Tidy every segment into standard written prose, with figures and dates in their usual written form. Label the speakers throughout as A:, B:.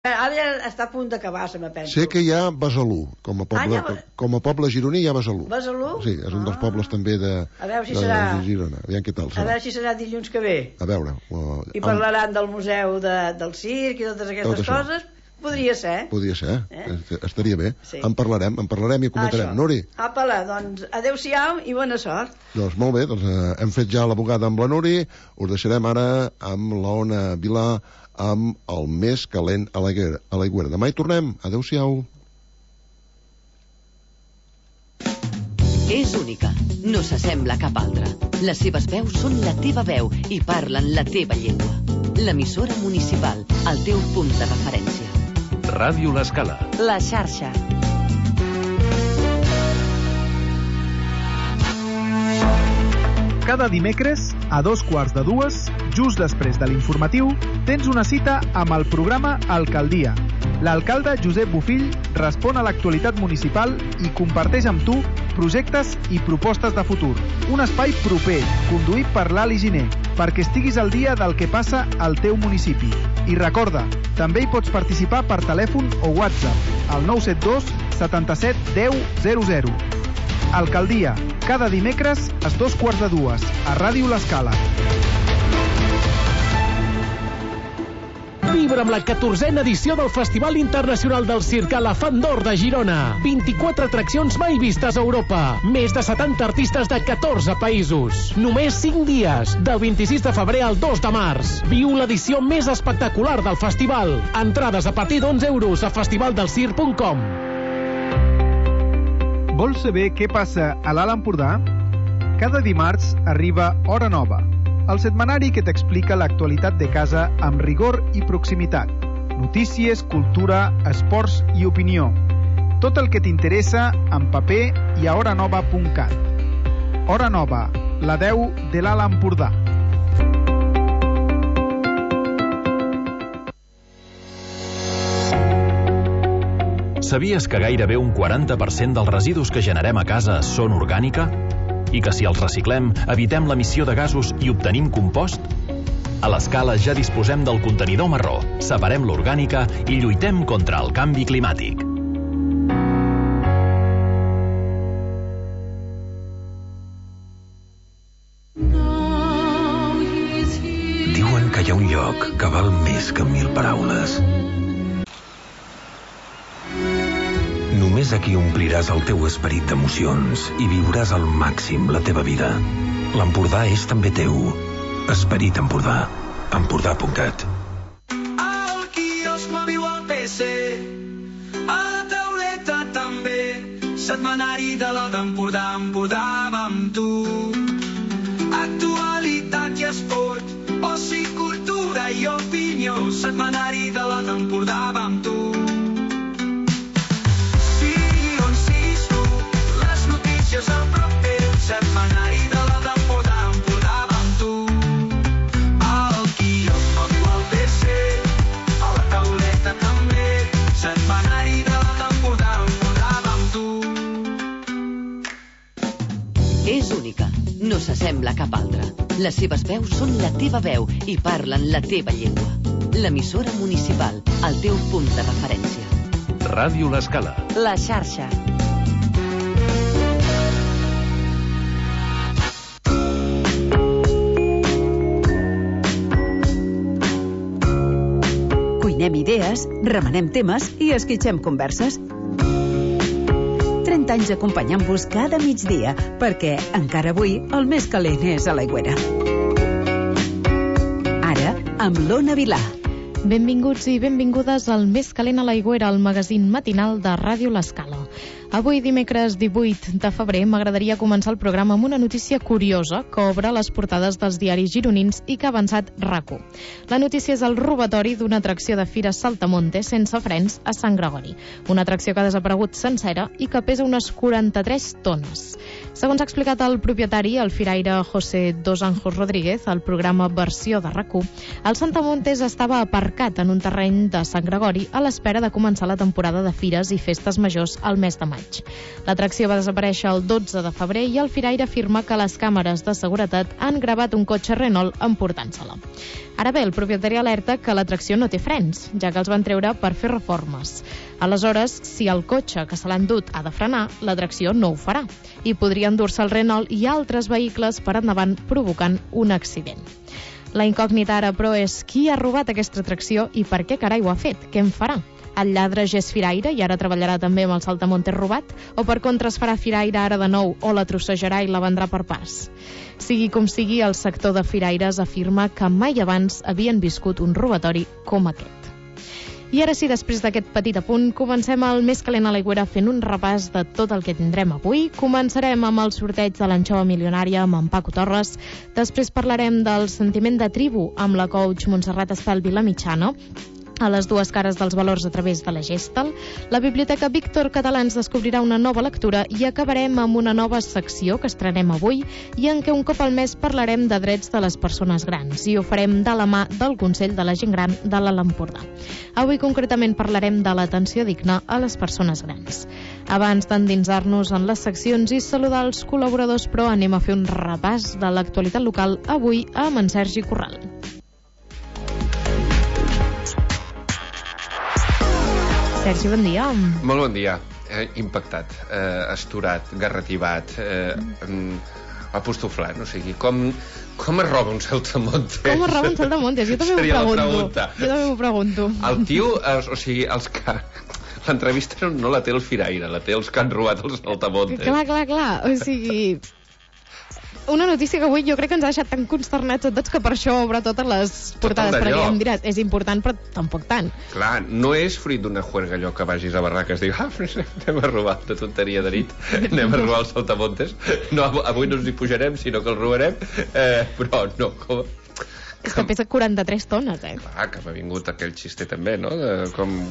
A: Ara ja està a punt d'acabar, se me penso.
B: Sé que hi ha Besalú, com a poble gironí hi ha Besalú.
A: Besalú?
B: Sí, és un dels pobles també de Girona. Aviam què tal serà.
A: A veure si serà dilluns que ve.
B: A veure.
A: I parlaran del museu del circ i totes aquestes coses. Podria ser.
B: Podria ser, estaria bé. En parlarem i comentarem. Nuri?
A: Apa-la, doncs adeu-siau i bona sort.
B: Doncs molt bé, hem fet ja la bugada amb la Nuri, us deixarem ara amb l'Ona Vilà, amb el més calent a l'Aigüera. Demà hi tornem. Adéu-siau.
C: És única. No s'assembla a cap altra. Les seves veus són la teva veu i parlen la teva llengua. L'emissora municipal, el teu punt de referència.
D: Ràdio L'Escala.
C: La xarxa.
E: Cada dimecres, a 2:15, just després de l'informatiu, tens una cita amb el programa Alcaldia. L'alcalde Josep Bofill respon a l'actualitat municipal i comparteix amb tu projectes i propostes de futur. Un espai proper, conduït per l'Ali Giner, perquè estiguis al dia del que passa al teu municipi. I recorda, també hi pots participar per telèfon o WhatsApp al 972 77 10 00. Alcaldia, cada dimecres a 2:15 a Ràdio L'Escala.
F: Vibra amb la 14a edició del Festival Internacional del Circ Elefant d'Or de Girona. 24 atraccions mai vistes a Europa. Més de 70 artistes de 14 països. Només 5 dies, del 26 de febrer al 2 de març. Viu l'edició més espectacular del festival. Entrades a partir d'11 € a festivaldelcirc.com.
E: Vols saber què passa a l'Alt Empordà? Cada dimarts arriba Hora Nova, el setmanari que t'explica l'actualitat de casa amb rigor i proximitat. Notícies, cultura, esports i opinió. Tot el que t'interessa en paper i a horanova.cat. Hora Nova, la 10 de l'Alt Empordà.
D: Sabies que gairebé un 40% dels residus que generem a casa són orgànica? I que si els reciclem, evitem l'emissió de gasos i obtenim compost? A l'Escala ja disposem del contenidor marró, separem l'orgànica i lluitem contra el canvi climàtic.
G: Diuen que hi ha un lloc que val més que 1000 paraules. Només aquí ompliràs el teu esperit d'emocions i viuràs al màxim la teva vida. L'Empordà és també teu. Esperit Empordà. Empordà.cat.
H: Al quiosc mòbil al PC, a la tauleta també. Setmanari de l'Alt Empordà, Empordà va amb tu. Actualitat i esport, oci, cultura i opinió. Setmanari de l'Alt Empordà va amb tu. El proper setmanari de l'Alt Empordà, Empordà va amb tu. Al quiosc mòbil al PC, a la tauleta també. Setmanari de l'Alt Empordà, Empordà va amb tu.
C: És única. No s'assembla a cap altra. Les seves veus són la teva veu i parlen la teva llengua. L'emissora municipal, el teu punt de referència.
D: Ràdio L'Escala.
C: La xarxa.
I: Cuinem idees, remenem temes i esquitxem converses. 30 anys acompanyant-vos cada migdia, perquè encara avui el més calent és a l'Aigüera. Ara, amb l'Ona Vilà.
J: Benvinguts i benvingudes al Més calent a l'Aigüera, el magazín matinal de Ràdio L'Escala. Avui, dimecres 18 de febrer, m'agradaria començar el programa amb una notícia curiosa que obre les portades dels diaris gironins i que ha avançat RAC1. La notícia és el robatori d'una atracció de fira saltamonte sense frens a Sant Gregori. Una atracció que ha desaparegut sencera i que pesa unes 43 tones. Segons ha explicat el propietari, el firaire José Dos Anjos Rodríguez, al programa Versió de RAC1, el saltamontes estava aparcat en un terreny de Sant Gregori a l'espera de començar la temporada de fires i festes majors al mes de maig. L'atracció va desaparèixer el 12 de febrer i el firaire afirma que les càmeres de seguretat han gravat un cotxe Renault emportant-se-la. Ara bé, el propietari alerta que l'atracció no té frens, ja que els van treure per fer reformes. Aleshores, si el cotxe que se l'ha endut ha de frenar, l'atracció no ho farà i podria endur-se el Renault i altres vehicles per endavant provocant un accident. La incògnita ara, però, és qui ha robat aquesta atracció i per què carai ho ha fet? Què en farà? El lladre ja és firaire i ara treballarà també amb el saltamontes robat? O per contra es farà firaire ara de nou o la trossejarà i la vendrà per parts? Sigui com sigui, el sector de firaires afirma que mai abans havien viscut un robatori com aquest. I ara sí, després d'aquest petit apunt, comencem el Més calent a l'aigüera fent un repàs de tot el que tindrem avui. Començarem amb el sorteig de l'anxova milionària amb en Paco Torres. Després parlarem del sentiment de tribu amb la coach Montserrat Espelvi la Mitjana, a les dues cares dels valors a través de la Gestal. La Biblioteca Víctor Català ens descobrirà una nova lectura i acabarem amb una nova secció que estrenem avui i en què un cop al mes parlarem de drets de les persones grans i ho farem de la mà del Consell de la Gent Gran de l'Alt Empordà. Avui concretament parlarem de l'atenció digna a les persones grans. Abans d'endinsar-nos en les seccions i saludar els col·laboradors, però anem a fer un repàs de l'actualitat local avui amb en Sergi Corral. Sergi, bon dia.
K: Molt bon dia. Impactat, esturat, garrativat, apostoflant, o sigui, com es roba un saltamontes?
J: Com es roba un saltamontes? Jo també m'ho pregunto.
K: El tio, o sigui, els que... L'entrevista no la té el firaire, la té els que han robat els saltamontes.
J: Clar. O sigui... Una notícia que avui jo crec que ens ha deixat tan consternats a tots que per això obre totes les portades, perquè em diràs, és important però tampoc tant.
K: Clar, no és fruit d'una juerga allò que vagis a barraques i diguis, anem a robar de tonteria de nit, anem a robar els saltamontes. No, avui no ens hi pujarem, sinó que els robarem, però no, com...
J: És que pesa 43 tones,
K: Clar, que m'ha vingut aquell xiste també, no? De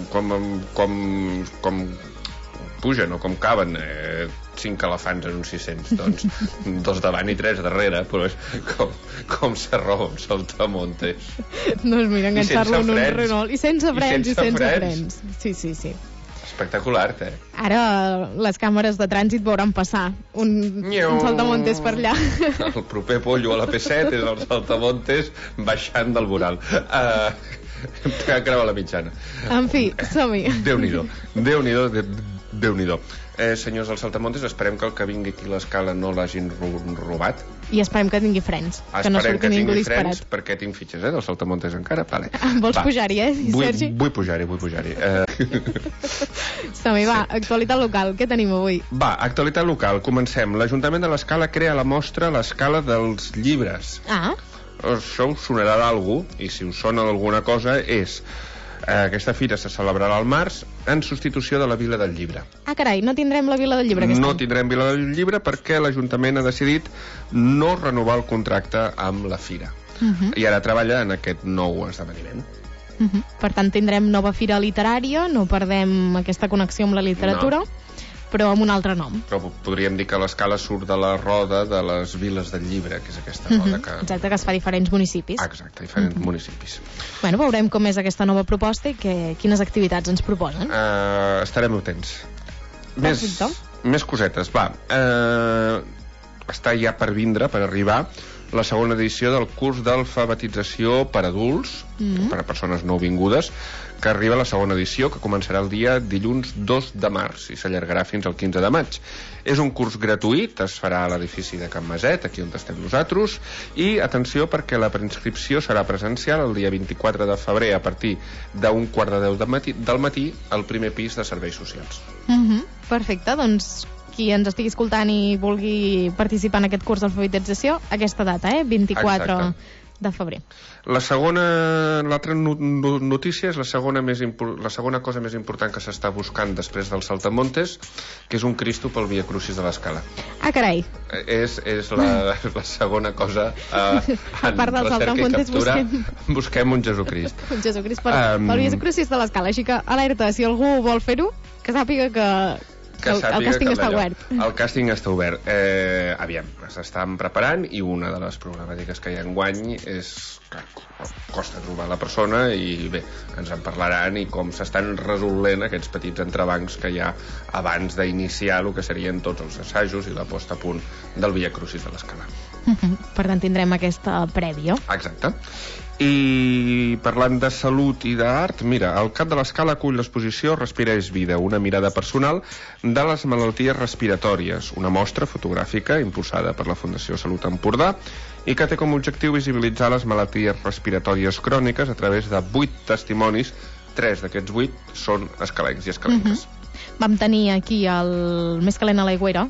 K: com pugen o com caben 5 elefants en uns 600, doncs 2 davant i 3 darrere, però és com se roba un saltamontes.
J: Doncs mira, enganxar-lo en un Renault. I sense frens. Sí.
K: Espectacular,
J: Ara les càmeres de trànsit veuran passar un saltamontes per allà.
K: El proper pollo a la P7 és el saltamontes baixant del voral. Que creu a la mitjana.
J: En fi, som-hi.
K: Déu-n'hi-do. Senyors del saltamontes, esperem que el que vingui aquí a l'escala no l'hagin robat.
J: I esperem que tingui frens, que no surti ningú disparat.
K: Frens, perquè tinc fitxes, del saltamontes encara. Vale.
J: Vols pujar-hi, Sergi?
K: Vull pujar-hi.
J: Som-hi, va, actualitat local. Què tenim avui?
K: Va, actualitat local. Comencem. L'Ajuntament de l'Escala crea la mostra l'Escala dels Llibres. Això us sonarà d'algú, i si us sona d'alguna cosa és... Aquesta fira se celebrarà al març en substitució de la Vila del Llibre.
J: Carai, no tindrem la Vila del Llibre aquest any?
K: No tindrem Vila del Llibre perquè l'Ajuntament ha decidit no renovar el contracte amb la fira. I ara treballa en aquest nou esdeveniment.
J: Per tant, tindrem nova fira literària, no perdem aquesta connexió amb la literatura, però amb un altre nom.
K: Però podríem dir que l'Escala surt de la roda de les viles del llibre, que és aquesta roda que...
J: Exacte, que es fa a diferents municipis.
K: Exacte, diferents municipis.
J: Bueno, veurem com és aquesta nova proposta i quines activitats ens proposen.
K: Estarem atents. Més cosetes, va. Està ja per vindre, per arribar, la segona edició del curs d'alfabetització per adults, per a persones nouvingudes, que arriba a la segona edició, que començarà el dia dilluns 2 de març i s'allargarà fins al 15 de maig. És un curs gratuït, es farà a l'edifici de Can Maset, aquí on estem nosaltres, i atenció perquè la preinscripció serà presencial el dia 24 de febrer a partir d'un 9:45 del matí al primer pis de Serveis Socials.
J: Perfecte, doncs qui ens estigui escoltant i vulgui participar en aquest curs d'alfabetització, aquesta data, 24 de febrer.
K: L'altra notícia és la segona cosa més important que s'està buscant després del saltamontes, que és un Cristo pel Via Crucis de l'Escala.
J: Carai!
K: És la segona cosa
J: a part del saltamontes
K: busquem un Jesucrist.
J: Un Jesucrist pel Via Crucis de l'Escala, així que alerta, si algú vol fer-ho, que sàpiga que el càsting està obert.
K: El càsting està obert. Aviam, s'estan preparant i una de les problemàtiques que hi ha enguany és que costa trobar la persona i bé, ens en parlaran i com s'estan resolent aquests petits entrebancs que hi ha abans d'iniciar el que serien tots els assajos i la posta a punt del Via Crucis de l'Escala.
J: Per tant, tindrem aquesta prèvia.
K: Exacte. I parlant de salut i d'art, mira, el Cap de l'Escala acull l'exposició Respira és vida, una mirada personal de les malalties respiratòries, una mostra fotogràfica impulsada per la Fundació Salut Empordà i que té com a objectiu visibilitzar les malalties respiratòries cròniques a través de 8 testimonis. 3 d'aquests 8 són escalencs i escalenques.
J: Vam tenir aquí el Més calent a l'Aigüera,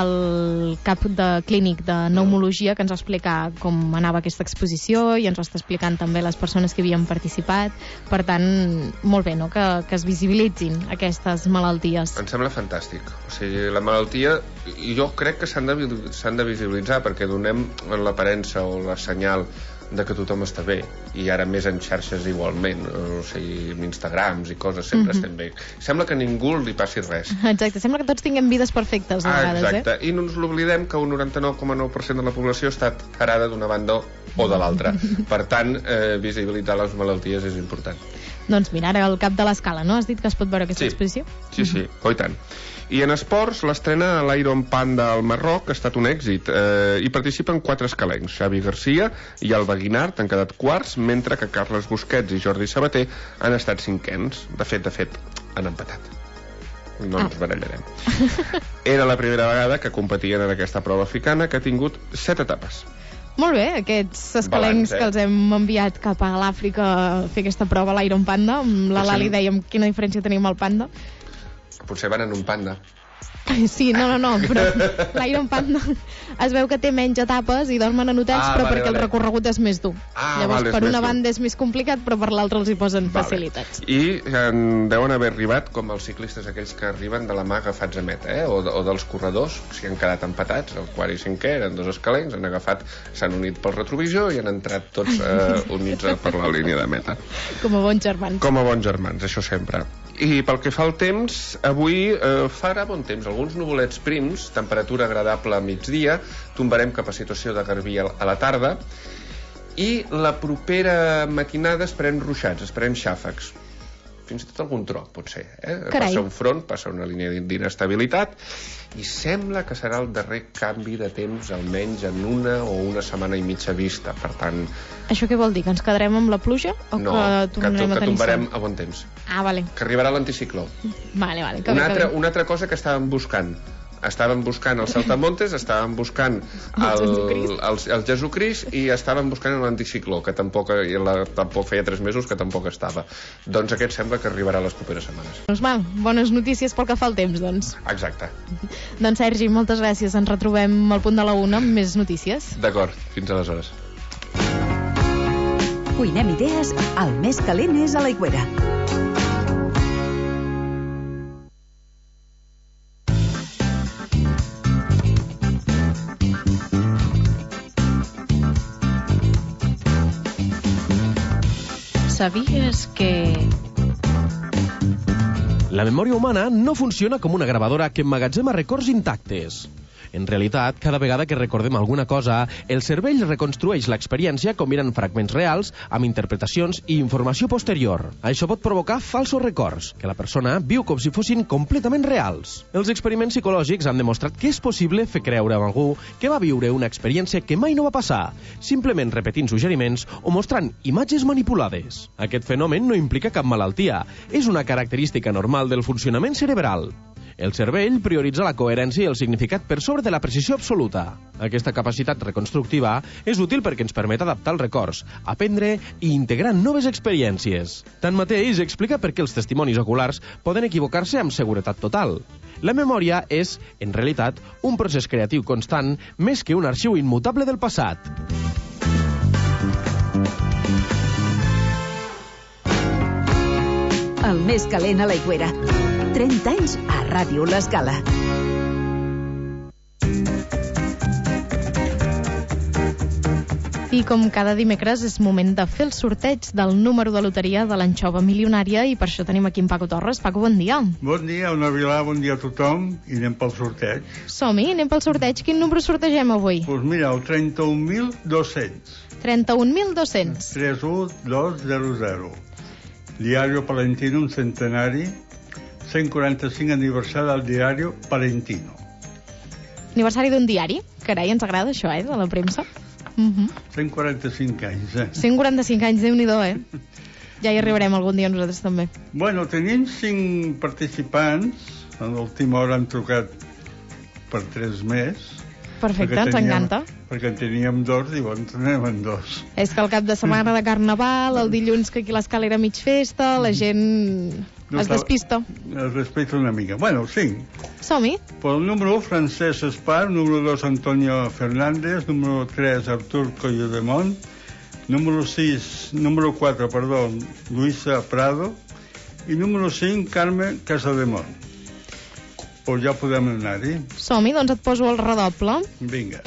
J: el cap clínic de pneumologia, que ens va explicar com anava aquesta exposició i ens va estar explicant també les persones que havien participat. Per tant, molt bé, no?, que es visibilitzin aquestes malalties.
K: Em sembla fantàstic. O sigui, la malaltia, jo crec que s'han de visibilitzar, perquè donem l'aparença o la senyal de que tothom està bé, i ara més en xarxes igualment, o sigui, en Instagrams i coses, sempre estem bé. Sembla que a ningú li passi res.
J: Exacte, sembla que tots tinguem vides perfectes a vegades,
K: exacte. I no ens l'oblidem que un 99,9% de la població està tarada d'una banda o de l'altra. Per tant, visibilitzar les malalties és important.
J: Doncs mira, ara al Cap de l'Escala, no? Has dit que es pot veure aquesta exposició?
K: Sí, oh i tant. I en esports, l'estrena a l'Iron Panda al Marroc ha estat un èxit. Hi participen 4 escalencs. Xavi Garcia i Alba Guinart han quedat quarts, mentre que Carles Busquets i Jordi Sabater han estat cinquens. De fet, han empatat. No ens barallarem. Era la primera vegada que competien en aquesta prova africana, que ha tingut 7 etapes.
J: Molt bé, aquests escalencs que els hem enviat cap a l'Àfrica a fer aquesta prova a l'Iron Panda. Amb la Lali dèiem quina diferència tenim al Panda.
K: Potser van en un panda.
J: Sí, no, però l'Iron Panda es veu que té menys etapes i dormen en hotels, però perquè el recorregut és més dur. Llavors, per una banda és més complicat, però per l'altra els hi posen facilitats.
K: I deuen haver arribat com els ciclistes aquells que arriben de la mà agafats a meta, o dels corredors, si han quedat empatats, el quart i cinquè eren 2 escalencs, s'han unit pel retrovisor i han entrat tots units per la línia de meta.
J: Com a bons germans.
K: Com a bons germans, això sempre. I pel que fa al temps, avui farà bon temps, alguns nuvolets prims, temperatura agradable a migdia, tombarem cap a situació de garbí a la tarda, i la propera matinada esperem ruixats, esperem xàfecs. Fins i tot algun tro, potser. Passa un front, passa una línia d'inestabilitat, i sembla que serà el darrer canvi de temps, almenys en una setmana i mitja vista. Per tant...
J: Això què vol dir? Que ens quedarem amb la pluja? O
K: no, que tombarem a bon temps.
J: Ah, vale.
K: Que arribarà l'anticicló.
J: Vale.
K: Una altra cosa que estàvem buscant. Estàvem buscant els saltamontes, estàvem buscant el Jesucrist i estàvem buscant l'anticicló, que tampoc feia 3 mesos que tampoc estava. Doncs aquest sembla que arribarà les properes setmanes.
J: Doncs val, bones notícies pel que fa al temps, doncs.
K: Exacte.
J: Doncs Sergi, moltes gràcies. Ens retrobem al punt de la 1 amb més notícies.
K: D'acord, fins aleshores.
I: Cuinem idees, el més calent és a l'Aigüera.
J: ¿Sabías que...?
F: La memòria humana no funciona com una gravadora que emmagatzema records intactes. En realitat, cada vegada que recordem alguna cosa, el cervell reconstrueix l'experiència combinant fragments reals amb interpretacions i informació posterior. Això pot provocar falsos records, que la persona viu com si fossin completament reals. Els experiments psicològics han demostrat que és possible fer creure a algú que va viure una experiència que mai no va passar, simplement repetint suggeriments o mostrant imatges manipulades. Aquest fenomen no implica cap malaltia, és una característica normal del funcionament cerebral. El cervell prioritza la coherència i el significat per sobre de la precisió absoluta. Aquesta capacitat reconstructiva és útil perquè ens permet adaptar els records, aprendre i integrar noves experiències. Tanmateix, explica per què els testimonis oculars poden equivocar-se amb seguretat total. La memòria és, en realitat, un procés creatiu constant més que un arxiu immutable del passat.
I: El més calent a l'Aigüera. 30 anys a Ràdio L'Escala.
J: I com cada dimecres és moment de fer el sorteig del número de loteria de l'anxova milionària i per això tenim aquí en Paco Torres. Paco, bon dia.
L: Bon dia, Ona Vilà, bon dia a tothom i anem pel sorteig.
J: Som-hi, anem pel sorteig. Quin número sortegem avui?
L: Doncs mira, el 31.200.
J: 31.200.
L: 31200. Diario Palentino, un centenari. 145 aniversari del Diario Palentino.
J: Aniversari d'un diari? Carai, ens agrada això, de la premsa.
L: 145 anys,
J: 145 anys, Déu-n'hi-do, Ja hi arribarem algun dia nosaltres també.
L: Bueno, tenim 5 participants. En l'última hora han trucat per 3 més.
J: Perfecte, ens encanta.
L: Perquè en teníem 2, diuen, anem en 2.
J: És que el cap de setmana de Carnaval, el dilluns que aquí a l'Escala era mig festa, la gent es despista.
L: Es despista una mica. Bueno, 5.
J: Som-hi.
L: Pel número 1, Francesc Espar, número 2, Antonio Fernández, número 3, Artur Collodemont, número 4, Luisa Prado, i número 5, Carme Casademont. Pues ja podem anar-hi.
J: Som-hi, doncs et poso el redoble.
L: Vinga.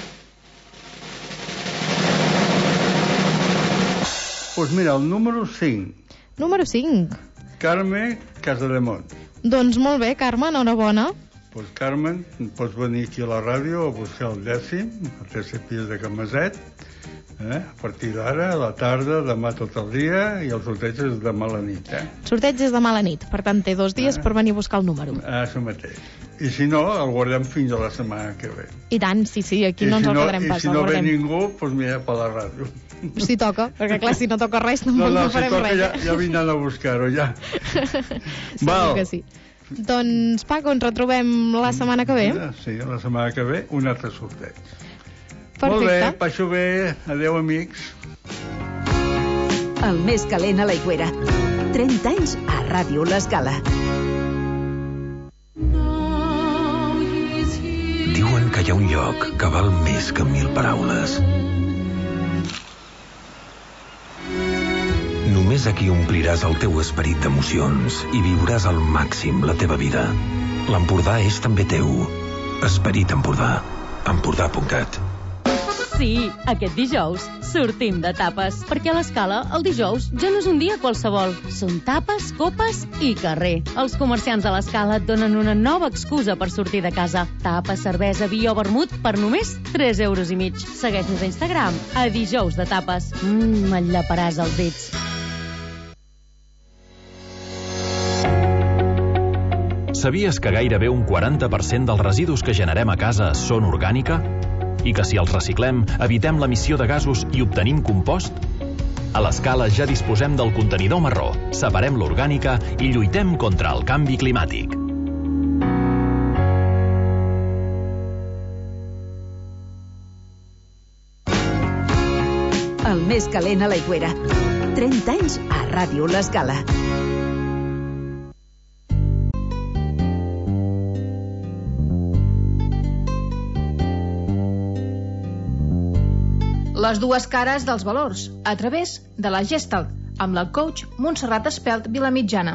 L: Pues mira, el número 5.
J: Número 5.
L: Carme Casademont.
J: Doncs molt bé, Carme, enhorabona.
L: Pues Carmen, pots venir aquí a la ràdio a buscar el 10º, el 10è pis de Can Maset, a partir d'ara, a la tarda, demà tot el dia, i el sorteig és demà a la nit,
J: Sorteig és demà a la nit, per tant té 2 dies per venir a buscar el número.
L: Això mateix. I si no, el guardem fins a la setmana que ve.
J: I tant, sí, aquí no ens el quedarem pas.
L: I si no ve ningú, doncs mira, per la ràdio.
J: Si toca, perquè clar, si no toca res, tampoc no farem res.
L: No, si toca ja vindran a buscar-ho, ja.
J: Segur que sí. Doncs, Paco, ens retrobem la setmana que ve.
L: Sí, la setmana que ve, un altre sorteig.
J: Perfecte.
L: Molt bé, passo bé. Adéu, amics.
I: El més calent a l'Aigüera. 30 anys a Ràdio L'Escala.
G: Diuen que hi ha un lloc que val més que 1000 paraules. Només aquí ompliràs el teu esperit d'emocions i viuràs al màxim la teva vida. L'Empordà és també teu. Esperit Empordà. Empordà.cat.
M: Sí, aquest dijous sortim de tapes, perquè a l'Escala el dijous ja no és un dia qualsevol. Són tapes, copes i carrer. Els comerciants de l'Escala et donen una nova excusa per sortir de casa. Tapes, cervesa, vi o vermut per només 3,5 €. Segueix-nos a Instagram a dijous de tapes. Et llaparàs els dits.
D: Sabies que gairebé un 40% dels residus que generem a casa són orgànica? I que si els reciclem, evitem l'emissió de gasos i obtenim compost? A l'Escala ja disposem del contenidor marró, separem l'orgànica i lluitem contra el canvi climàtic.
I: El més calent a l'Aigüera. 30 anys a Ràdio L'Escala.
N: Les dues cares dels valors, a través de la Gestalt, amb la coach Montserrat Espelt Vilamitjana.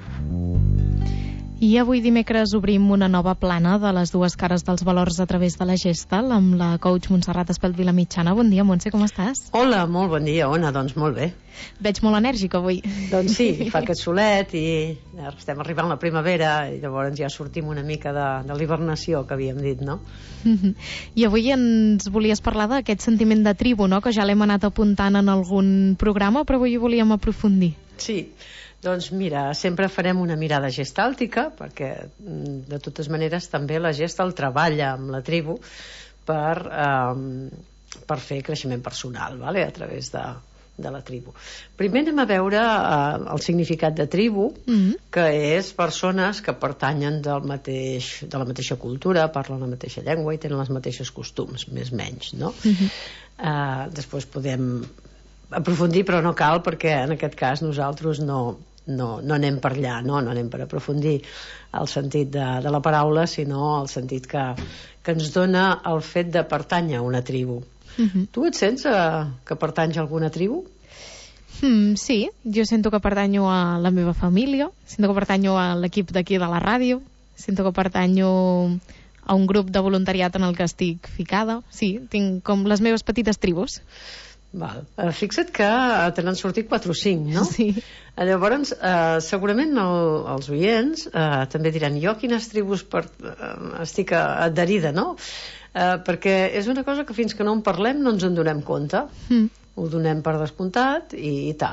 J: I avui dimecres obrim una nova plana de les dues cares dels valors a través de la Gestalt amb la coach Montserrat Espelt Vilamitjana. Bon dia, Montse, com estàs?
O: Hola, molt bon dia, Ona, doncs molt bé.
J: Veig molt enèrgica avui.
O: Doncs sí, fa aquest solet i estem arribant a la primavera i llavors ja sortim una mica de l'hibernació que havíem dit, no?
J: I avui ens volies parlar d'aquest sentiment de tribu, no?, que ja l'hem anat apuntant en algun programa, però avui volíem aprofundir.
O: Sí, doncs mira, sempre farem una mirada gestàltica, perquè de totes maneres també la Gestalt treballa amb la tribu per fer creixement personal, vale? A través de la tribu. Primer anem a veure el significat de tribu, que és persones que pertanyen de la mateixa cultura, parlen la mateixa llengua i tenen les mateixes costums, més o menys, no? Després podem aprofundir, però no cal, perquè en aquest cas nosaltres no anem per allà, no anem per aprofundir el sentit de la paraula, sinó el sentit que ens dona el fet de pertànyer a una tribu. Tu et sents que pertanys a alguna tribu?
J: Sí, jo sento que pertanyo a la meva família, sento que pertanyo a l'equip d'aquí de la ràdio, sento que pertanyo a un grup de voluntariat en el que estic ficada. Sí, tinc com les meves petites tribus.
O: Val. Fixa't que te n'han sortit 4 o 5, no?
J: Sí.
O: Llavors, segurament els oients també diran, jo a quines tribus estic adherida, no? Perquè és una cosa que fins que no en parlem no ens en donem compte. Ho donem per descomptat i tal.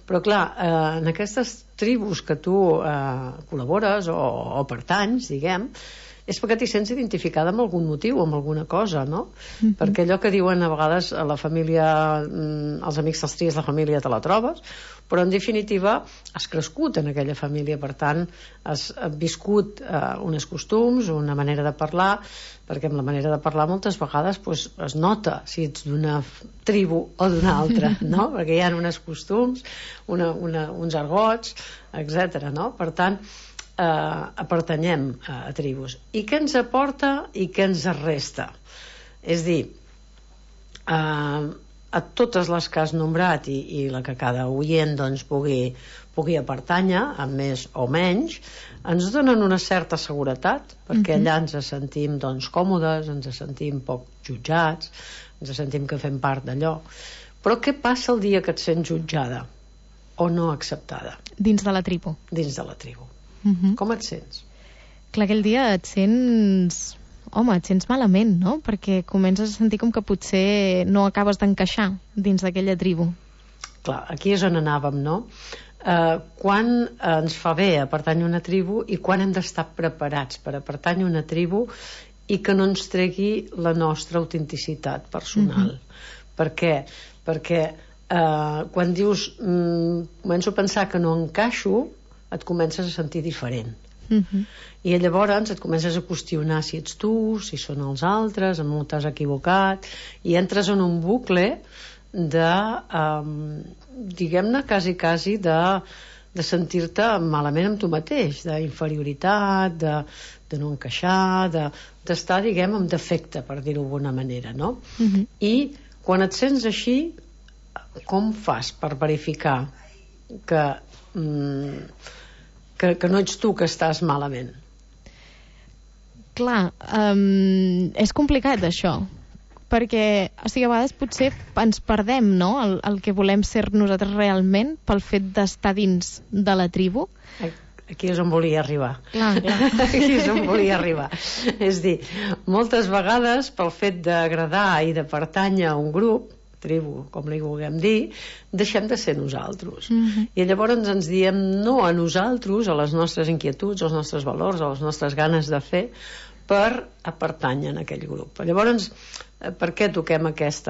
O: Però clar, en aquestes tribus que tu col·labores o pertanys, diguem, és perquè t'hi sents identificada amb algun motiu, amb alguna cosa, no? Perquè allò que diuen a vegades a la família, els amics te'ls tries, la família te la trobes, però en definitiva has crescut en aquella família, per tant has viscut uns costums, una manera de parlar, perquè amb la manera de parlar moltes vegades es nota si ets d'una tribu o d'una altra, no? Perquè hi ha uns costums, uns argots, etc. no? Per tant, pertanyem a tribus. I què ens aporta i què ens resta? És dir, a totes les que has nombrat i la que cada oient doncs, pugui pertànyer, amb més o menys, ens donen una certa seguretat, perquè allà ens sentim doncs, còmodes, ens sentim poc jutjats, ens sentim que fem part d'allò. Però què passa el dia que et sents jutjada o no acceptada?
J: Dins de la tribu.
O: Dins de la tribu. Com et sents?
J: Clar, aquell dia et sents... Home, et sents malament, no? Perquè comences a sentir com que potser no acabes d'encaixar dins d'aquella tribu.
O: Clar, aquí és on anàvem, no? Quan ens fa bé a pertànyer a una tribu i quan hem d'estar preparats per a pertànyer a una tribu i que no ens tregui la nostra autenticitat personal. Per què? Perquè quan dius començo a pensar que no encaixo, et comences a sentir diferent. I llavors et comences a qüestionar si ets tu, si són els altres, amb on t'has equivocat, i entres en un bucle de diguem-ne quasi de sentir-te malament amb tu mateix, d'inferioritat, de no encaixar, d'estar, diguem, amb defecte, per dir-ho d'alguna manera, no? I quan et sents així, com fas per verificar que no ets tu que estàs malament?
J: Clar, és complicat això, perquè a vegades potser ens perdem, no?, el que volem ser nosaltres realment pel fet d'estar dins de la tribu.
O: Aquí és on volia arribar.
J: Clar.
O: Aquí és on volia arribar. És dir, moltes vegades pel fet d'agradar i de pertànyer a un grup, tribu, com li vulguem dir, deixem de ser nosaltres. I llavors ens diem no a nosaltres, a les nostres inquietuds, als nostres valors, a les nostres ganes de fer, per pertànyer a aquell grup. Llavors, per què toquem aquest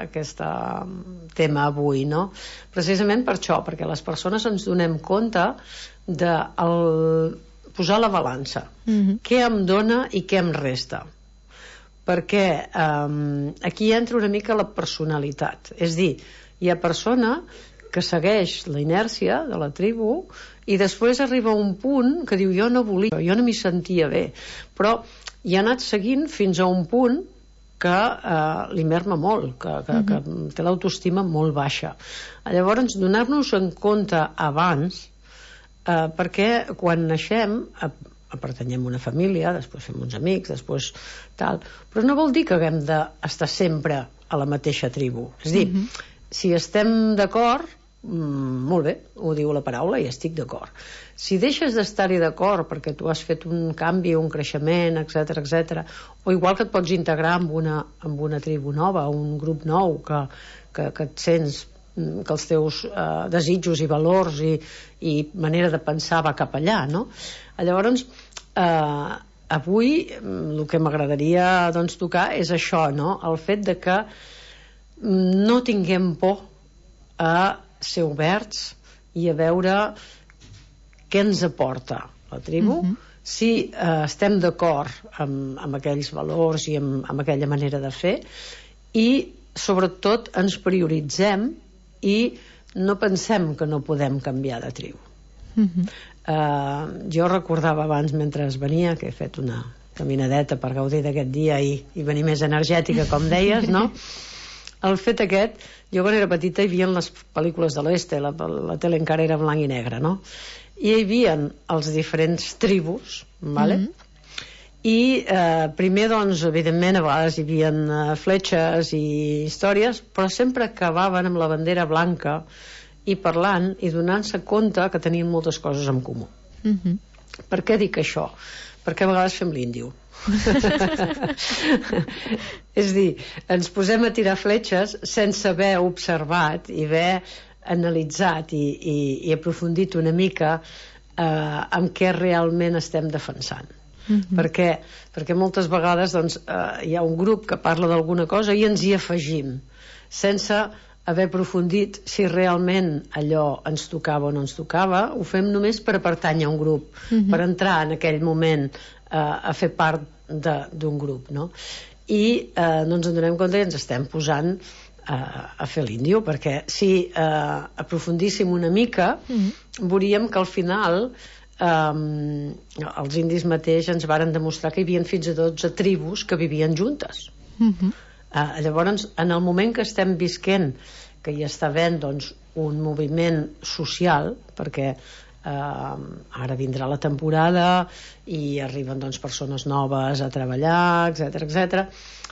O: tema avui, no? Precisament per això, perquè les persones ens donem compte de posar la balança. Què em dona i què em resta? Perquè aquí entra una mica la personalitat. És dir, hi ha persona que segueix la inèrcia de la tribu i després arriba a un punt que diu jo no volia, jo no m'hi sentia bé, però hi ha anat seguint fins a un punt que li merma molt, que té l'autoestima molt baixa. Llavors, donar-nos en compte abans, perquè quan naixem pertanyem a una família, després fem uns amics, després tal, però no vol dir que haguem d'estar sempre a la mateixa tribu. És dir, si estem d'acord, molt bé, ho diu la paraula i estic d'acord. Si deixes d'estar-hi d'acord perquè tu has fet un canvi, un creixement, etc, o igual que et pots integrar amb una tribu nova, un grup nou, que et sents que els teus desitjos i valors i manera de pensar va cap allà, no? Llavors, avui el que m'agradaria tocar és això, no? El fet de que no tinguem por a ser oberts i a veure què ens aporta la tribu, si estem d'acord amb aquells valors i amb aquella manera de fer, i sobretot ens prioritzem i no pensem que no podem canviar de tribu. Jo recordava abans, mentre venia, que he fet una caminadeta per gaudir d'aquest dia i venir més energètica, com deies, no? El fet aquest, jo quan era petita hi havia les pel·lícules de l'oeste, la tele encara era blanc i negre, no? I hi havia els diferents tribus, vale? I primer, doncs, evidentment, a vegades hi havia fletxes i històries, però sempre acabaven amb la bandera blanca i parlant i donant-se compte que tenien moltes coses en comú. Per què dic això? Perquè a vegades fem l'índio. És dir, ens posem a tirar fletxes sense haver observat i haver analitzat i aprofundit una mica en què realment estem defensant. Perquè moltes vegades doncs, hi ha un grup que parla d'alguna cosa i ens hi afegim sense haver aprofundit si realment allò ens tocava o no ens tocava. Ho fem només per pertànyer a un grup, per entrar en aquell moment a fer part d'un grup, no? I no ens en donem compte i ens estem posant a fer l'índio, perquè si aprofundíssim una mica veuríem que al final els indis mateix ens varen demostrar que hi havia fins a 12 tribus que vivien juntes. Llavors, en el moment que estem visquent, que hi està havent doncs, un moviment social, perquè ara vindrà la temporada i arriben doncs, persones noves a treballar, etc.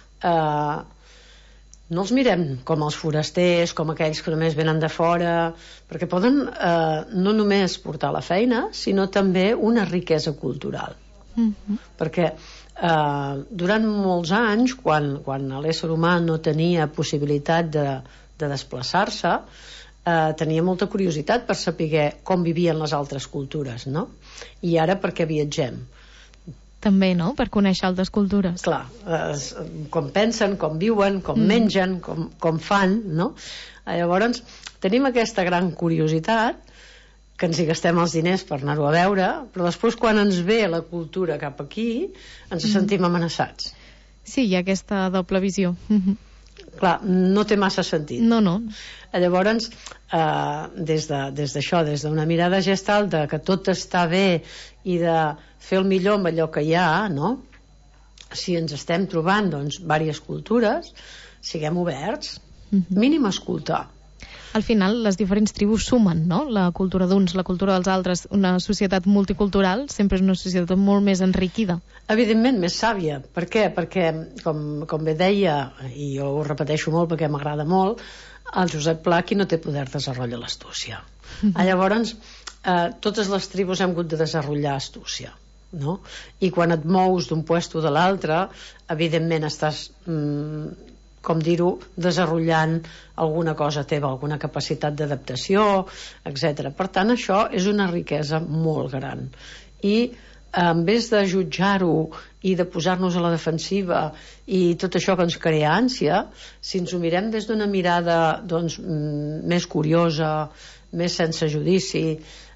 O: No els mirem com els forasters, com aquells que només venen de fora, perquè poden no només portar la feina, sinó també una riquesa cultural. Perquè durant molts anys, quan l'ésser humà no tenia possibilitat de desplaçar-se, tenia molta curiositat per saber com vivien les altres cultures, no? I ara per què viatgem?
J: També, no?, per conèixer altres cultures.
O: Clar, com pensen, com viuen, com mengen, com fan, no? Llavors, tenim aquesta gran curiositat, que ens hi gastem els diners per anar-ho a veure, però després quan ens ve la cultura cap aquí, ens sentim amenaçats.
J: Sí, hi ha aquesta doble visió.
O: Clar, no té massa sentit.
J: No.
O: Llavors, des d'això, des d'una mirada gestal de que tot està bé i de fer el millor amb allò que hi ha, no? Si ens estem trobant, doncs, diverses cultures, siguem oberts, mínim a escoltar.
J: Al final, les diferents tribus sumen, no? La cultura d'uns, la cultura dels altres. Una societat multicultural sempre és una societat molt més enriquida.
O: Evidentment, més sàvia. Per què? Perquè, com bé deia, i jo ho repeteixo molt perquè m'agrada molt, el Josep Pla, qui no té poder desenvolupa l'astúcia. Llavors, totes les tribus hem hagut de desenvolupar astúcia, no? I quan et mous d'un puesto de l'altre, evidentment estàs com dir-ho, desenvolupant alguna cosa teva, alguna capacitat d'adaptació, etc. Per tant, això és una riquesa molt gran. I en vez de jutjar-ho i de posar-nos a la defensiva i tot això que ens crea ànsia, si ens ho mirem des d'una mirada doncs, més curiosa, més sense judici,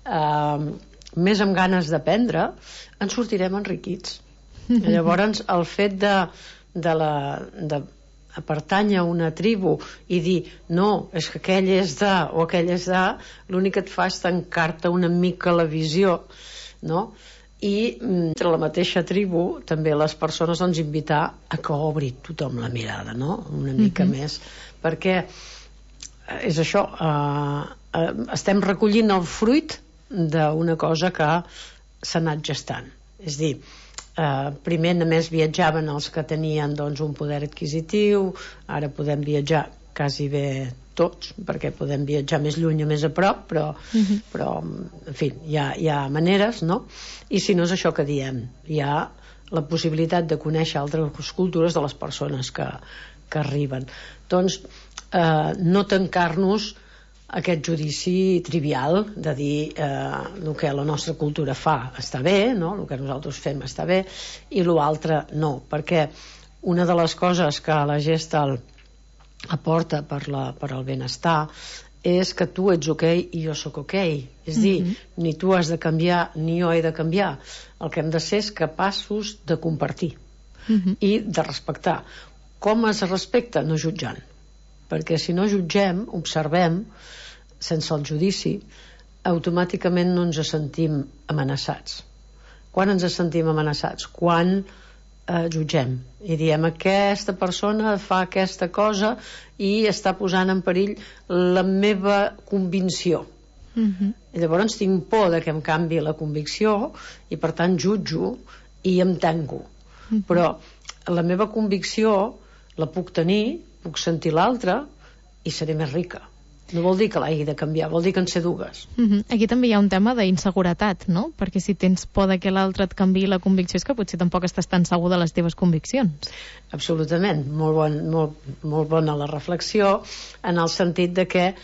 O: més amb ganes d'aprendre, ens sortirem enriquits. Llavors, el fet de pertànyer a una tribu i dir no, és que aquell és de o aquell és de, l'únic que et fa és tancar-te una mica la visió, no? I entre la mateixa tribu també les persones doncs invitar a que obri tothom la mirada, no? Una mica més, perquè és això, estem recollint el fruit d'una cosa que s'ha anat gestant, és dir, primer només viatjaven els que tenien doncs, un poder adquisitiu, ara podem viatjar quasi bé tots, perquè podem viatjar més lluny o més a prop, però en fi, hi ha maneres, no? I si no és això que diem, hi ha la possibilitat de conèixer altres cultures de les persones que arriben. Doncs no tancar-nos aquest judici trivial de dir el que la nostra cultura fa està bé, no? El que nosaltres fem està bé i l'altre no, perquè una de les coses que la Gestalt aporta per al benestar és que tu ets ok i jo sóc ok, és dir, ni tu has de canviar ni jo he de canviar, el que hem de ser és capaços de compartir i de respectar. Com es respecta? No jutjant, perquè si no jutgem, observem sense el judici, automàticament no ens sentim amenaçats. Quan ens sentim amenaçats? Quan jutgem i diem aquesta persona fa aquesta cosa i està posant en perill la meva convicció. I llavors tinc por de que em canvi la convicció i per tant jutjo i em tanco. Però la meva convicció la puc tenir, puc sentir l'altra i seré més rica. No vol dir que l'hagi de canviar, vol dir que en sé dues.
J: Aquí també hi ha un tema d'inseguretat, no? Perquè si tens por de que l'altre et canviï la convicció és que potser tampoc estàs tan segur de les teves conviccions.
O: Absolutament, molt bona la reflexió, en el sentit de que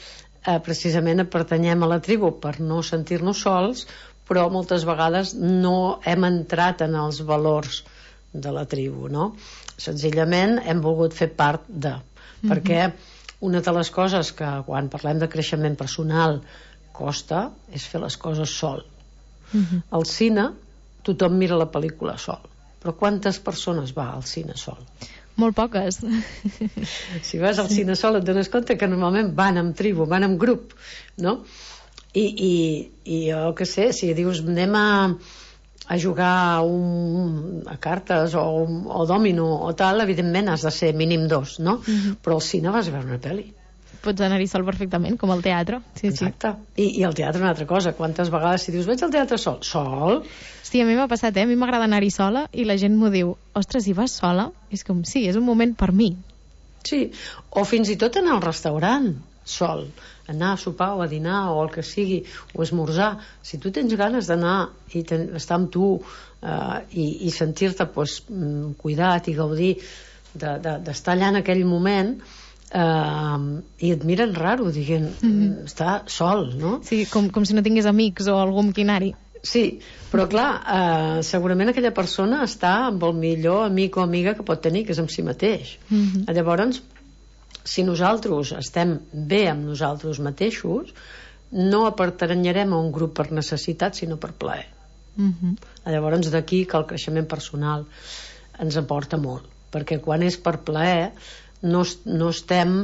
O: precisament pertanyem a la tribu per no sentir-nos sols, però moltes vegades no hem entrat en els valors de la tribu, no? Senzillament hem volgut fer part de... Perquè una de les coses que quan parlem de creixement personal costa és fer les coses sol. Al cine tothom mira la pel·lícula sol, però quantes persones va al cine sol?
J: Molt poques.
O: Si vas al cine sol et dones compte que normalment van amb tribu, van amb grup, no? I jo què sé, si dius anem a jugar a cartes o dòmino o tal, evidentment has de ser mínim 2, no? Però al cine vas a veure una pel·li.
J: Pots anar-hi sol perfectament, com al teatre. Sí,
O: exacte. I al teatre una altra cosa, quantes vegades si dius vaig al teatre sol? Sol?
J: Sí, a mi m'ha passat, a mi m'agrada anar-hi sola i la gent m'ho diu, ostres, hi vas sola? És com, sí, és un moment per mi.
O: Sí, o fins i tot anar al restaurant sol, anar a sopar o a dinar o el que sigui, o esmorzar. Si tu tens ganes d'anar i estar amb tu i sentir-te cuidat i gaudir d'estar allà en aquell moment, i et miren raro dient, està sol, no?
J: Sí, com si no tingués amics o algú amb qui anar-hi.
O: Sí, però clar, segurament aquella persona està amb el millor amic o amiga que pot tenir, que és amb si mateix. Llavors, si nosaltres estem bé amb nosaltres mateixos, no pertanyerem a un grup per necessitat, sinó per plaer. Llavors, d'aquí que el creixement personal ens aporta molt, perquè quan és per plaer no estem,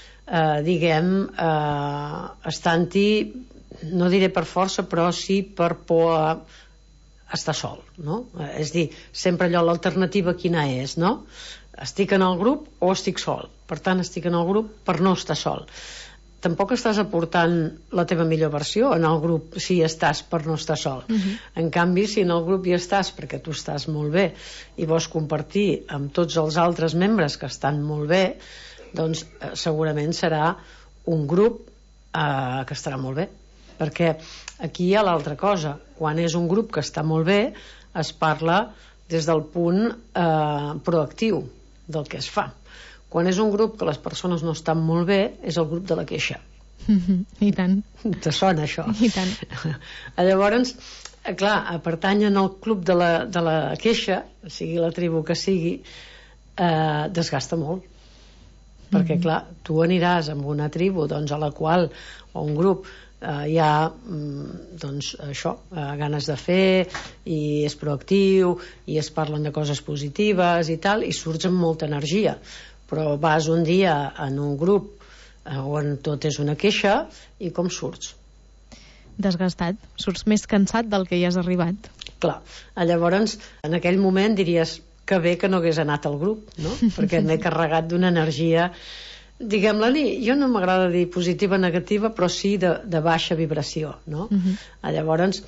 O: estant-hi, no diré per força, però sí per por a estar sol, no? És dir, sempre allò, l'alternativa quina és, no? Estic en el grup o estic sol? Per tant, estic en el grup per no estar sol. Tampoc estàs aportant la teva millor versió en el grup si estàs per no estar sol. En canvi, si en el grup hi estàs perquè tu estàs molt bé i vols compartir amb tots els altres membres que estan molt bé, doncs segurament serà un grup que estarà molt bé. Perquè aquí hi ha l'altra cosa. Quan és un grup que està molt bé, es parla des del punt proactiu del que es fa. Quan és un grup que les persones no estan molt bé, és el grup de la queixa.
J: I tant.
O: Te sona això?
J: I tant.
O: Llavors, clar, pertanyen al club de la queixa, sigui la tribu que sigui, desgasta molt. Perquè, clar, tu aniràs amb una tribu a la qual, o un grup, hi ha ganes de fer i és proactiu i es parlen de coses positives i tal, i surts amb molta energia. Però vas un dia en un grup on tot és una queixa i com surts?
J: Desgastat, surts més cansat del que hi has arribat.
O: Clar, llavors en aquell moment diries que bé que no hagués anat al grup, no? Perquè m'he carregat d'una energia, diguem-la, jo no m'agrada dir positiva o negativa, però sí de baixa vibració, no? Llavors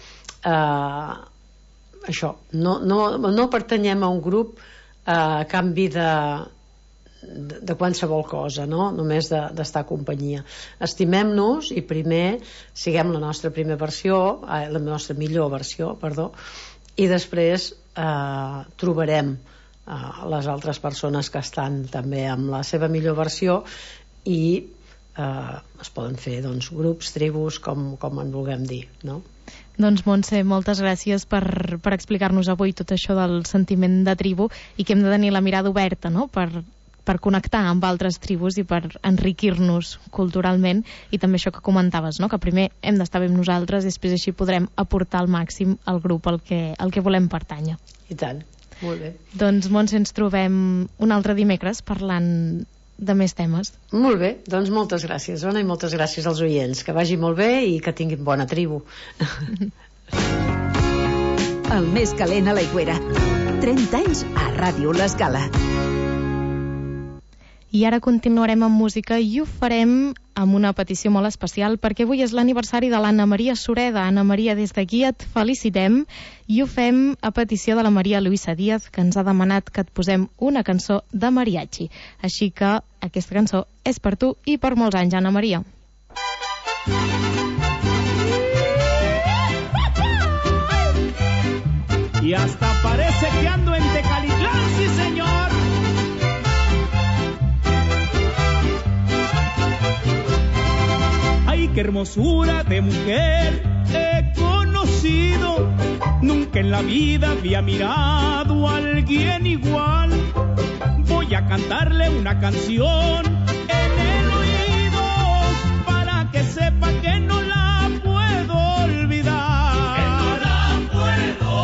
O: això, no pertanyem a un grup a canvi de qualsevol cosa, no? Només d'estar a companyia. Estimem-nos i primer siguem la nostra la nostra millor versió, i després trobarem les altres persones que estan també amb la seva millor versió i es poden fer grups, tribus, com en vulguem dir, no?
J: Doncs Montse, moltes gràcies per explicar-nos avui tot això del sentiment de tribu i que hem de tenir la mirada oberta, no? Per connectar amb altres tribus i per enriquir-nos culturalment, i també això que comentaves, no? Que primer hem d'estar bé amb nosaltres i després així podrem aportar al màxim al grup al que volem pertànyer.
O: I tant, molt bé.
J: Doncs Montse, ens trobem un altre dimecres parlant de més temes.
O: Molt bé, doncs moltes gràcies, Ona, i moltes gràcies als oients. Que vagi molt bé i que tinguin bona tribu.
I: El més calent a l'Aigüera. 30 anys a Ràdio L'Escala.
J: I ara continuarem amb música i ho farem amb una petició molt especial perquè avui és l'aniversari de l'Anna Maria Sureda. Anna Maria, des d'aquí et felicitem i ho fem a petició de la Maria Luisa Díaz, que ens ha demanat que et posem una cançó de mariachi. Així que aquesta cançó és per tu i per molts anys, Anna Maria.
P: Y hasta parece que ando en Tecalitlán, sí señor. qué hermosura de mujer he conocido. Nunca en la vida había mirado a alguien igual. Voy a cantarle una canción en el oído para que sepa que no la puedo olvidar. Que no la puedo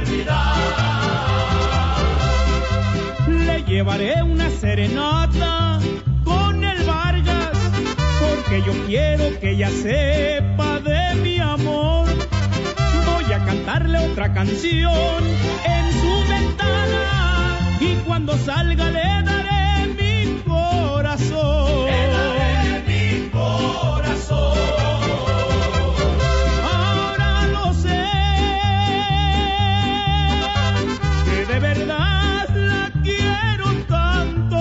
P: olvidar. Le llevaré una serenata con el Vargas, porque yo quiero que ella sepa de mi amor. Voy a cantarle otra canción en su ventana y cuando salga le daré mi corazón. Le daré mi corazón. Ahora lo sé, que de verdad la quiero tanto,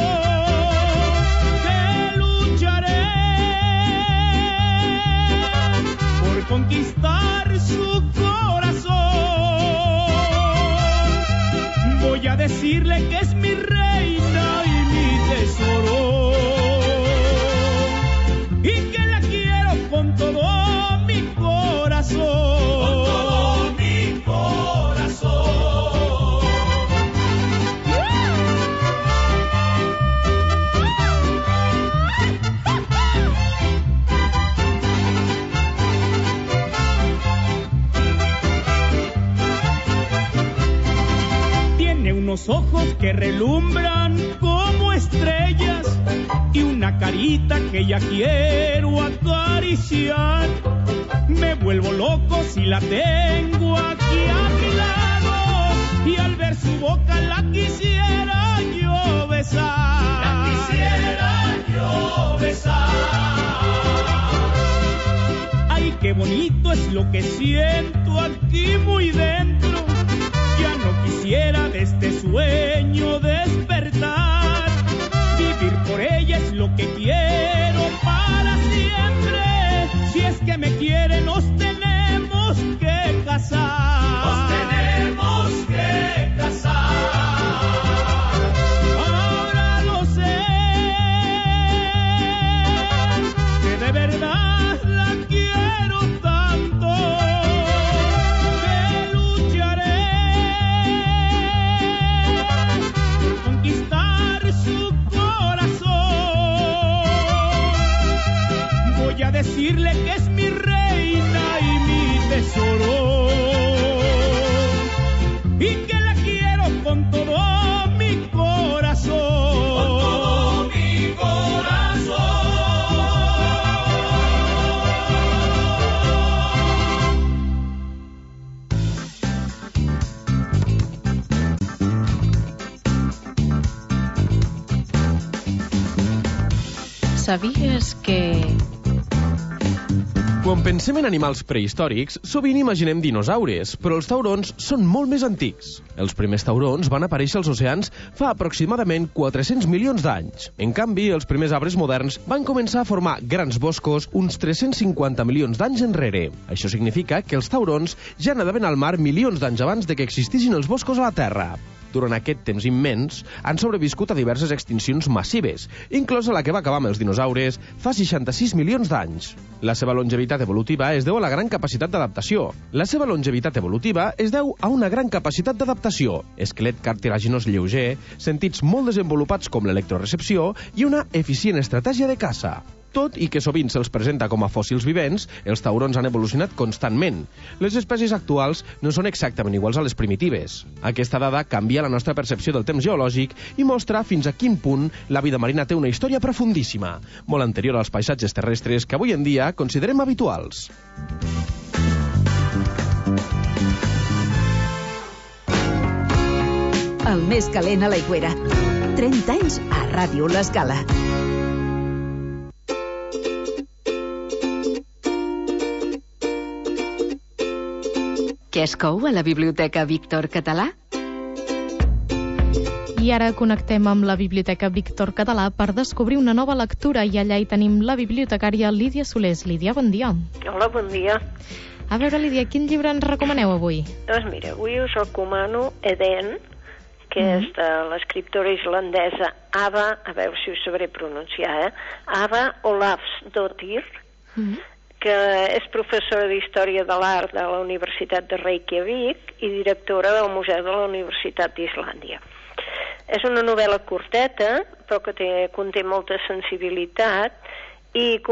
P: que lucharé por conquistar su corazón. Voy a decirle que es mi reina y mi tesoro, y que la quiero con todo mi corazón. Con todo mi corazón. Tiene unos ojos que relumbran como estrellas y una carita que ya quiero acariciar. Me vuelvo loco si la tengo aquí a mi lado, y al ver su boca la quisiera yo besar. La quisiera yo besar. Ay, qué bonito es lo que siento aquí muy dentro. Ya no quisiera de este sueño despertar. Vivir por ella es lo que quiero para siempre. Si es que me quiere, nos tenemos que casar. Nos tenemos que casar. Ahora lo sé, que de verdad la quiero tanto, que lucharé por conquistar su corazón. Voy a decirle que es mi reina y mi tesoro, y que la quiero con todo mi corazón. Con todo mi corazón.
J: Sabies que...
F: Quan pensem en animals prehistòrics, sovint imaginem dinosaures, però els taurons són molt més antics. Els primers taurons van aparèixer als oceans fa aproximadament 400 milions d'anys. En canvi, els primers arbres moderns van començar a formar grans boscos uns 350 milions d'anys enrere. Això significa que els taurons ja nadaven al mar milions d'anys abans de que existissin els boscos a la Terra. Durant aquest temps immens, han sobreviscut a diverses extincions massives, inclosa la que va acabar amb els dinosaures fa 66 milions d'anys. La seva longevitat evolutiva es deu a la gran capacitat d'adaptació. Esquelet cartilaginós lleuger, sentits molt desenvolupats com l'electrorecepció i una eficient estratègia de caça. Tot i que sovint se'ls presenta com a fòssils vivents, els taurons han evolucionat constantment. Les espècies actuals no són exactament iguals a les primitives. Aquesta dada canvia la nostra percepció del temps geològic i mostra fins a quin punt la vida marina té una història profundíssima, molt anterior als paisatges terrestres que avui en dia considerem habituals.
I: El més calent a l'Aigüera. 30 anys a Ràdio L'Escala.
C: Què es cou a la Biblioteca Víctor Català?
J: I ara connectem amb la Biblioteca Víctor Català per descobrir una nova lectura, i allà hi tenim la bibliotecària Lídia Solés. Lídia, bon dia.
Q: Hola, bon dia.
J: A veure, Lídia, quin llibre ens recomaneu avui?
Q: Doncs mira, avui us recomano Eden, que és de l'escriptora islandesa Ava, a veure si ho sabré pronunciar, Ava Ólafsdóttir, que és professora d'Història de l'Art de la Universitat de Reykjavik i directora del Museu de la Universitat d'Islàndia. És una novel·la curteta, però que conté molta sensibilitat i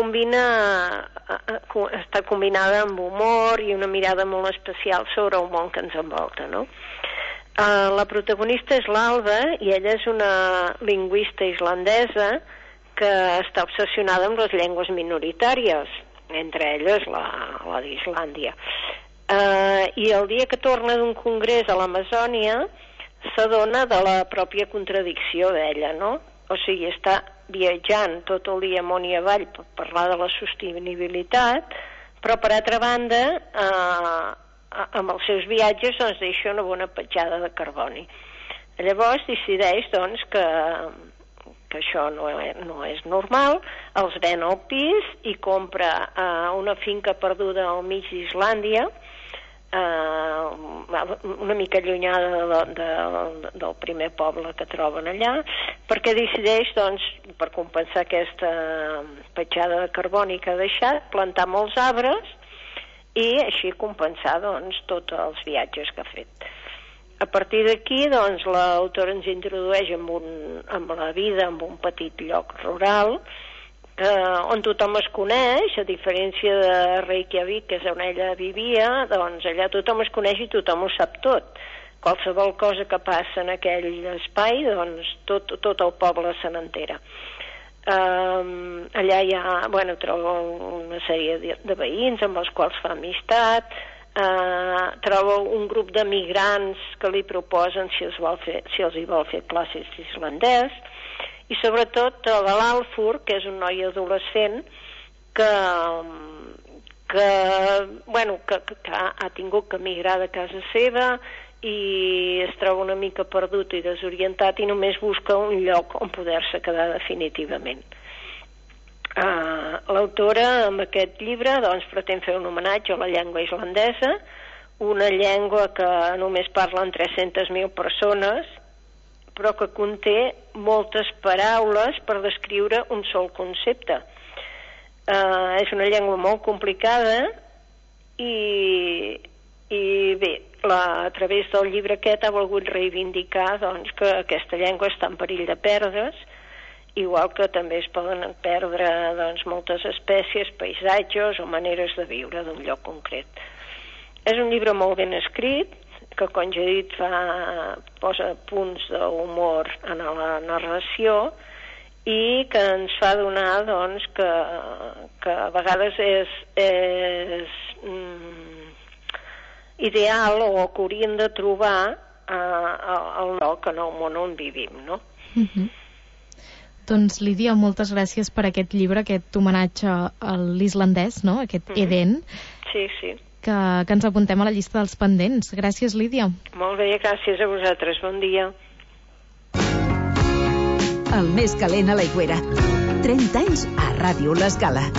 Q: està combinada amb humor i una mirada molt especial sobre el món que ens envolta, no? La protagonista és l'Alba i ella és una lingüista islandesa que està obsessionada amb les llengües minoritàries, entre elles la d'Islàndia. I el dia que torna d'un congrés a l'Amazònia s'adona de la pròpia contradicció d'ella, no? O sigui, està viatjant tot el dia amunt i avall per parlar de la sostenibilitat, però per altra banda, amb els seus viatges doncs deixa una bona petjada de carboni. Llavors decideix doncs que això no és normal, els ven al pis i compra una finca perduda al mig d'Islàndia, una mica allunyada del primer poble que troben allà, perquè decideix, doncs, per compensar aquesta petjada de carboni que ha deixat, plantar molts arbres i així compensar, doncs, tots els viatges que ha fet. A partir d'aquí, doncs, l'autora ens introdueix amb la vida en un petit lloc rural on tothom es coneix, a diferència de Reykjavik, que és on ella vivia, doncs allà tothom es coneix i tothom ho sap tot. Qualsevol cosa que passa en aquell espai, doncs tot el poble se n'entera. Allà hi ha, troba una sèrie de veïns amb els quals fa amistat, troba un grup de migrants que li proposen si els hi vol fer classes d'islandès, i sobretot l'Alfur, que és un noi adolescent que ha tingut que migrar de casa seva i es troba una mica perdut i desorientat i només busca un lloc on poder-se quedar definitivament. L'autora amb aquest llibre doncs, pretén fer un homenatge a la llengua islandesa, una llengua que només parlen 300.000 persones, però que conté moltes paraules per descriure un sol concepte. És una llengua molt complicada i bé, a través del llibre aquest ha volgut reivindicar doncs, que aquesta llengua està en perill de perdre's, igual que també es poden perdre doncs, moltes espècies, paisatges o maneres de viure d'un lloc concret. És un llibre molt ben escrit, que, com ja he dit, posa punts d'humor en la narració i que ens fa donar doncs, que a vegades és ideal o que hauríem de trobar el lloc en el món on vivim, no?
J: Doncs, Lídia, moltes gràcies per aquest llibre, aquest homenatge a l'islandès, no? Aquest Eden.
Q: Sí, sí.
J: Que ens apuntem a la llista dels pendents. Gràcies, Lídia.
Q: Molt bé, gràcies a vosaltres. Bon dia.
I: El més calent a l'Aigüera. 30 anys a Ràdio L'Escala.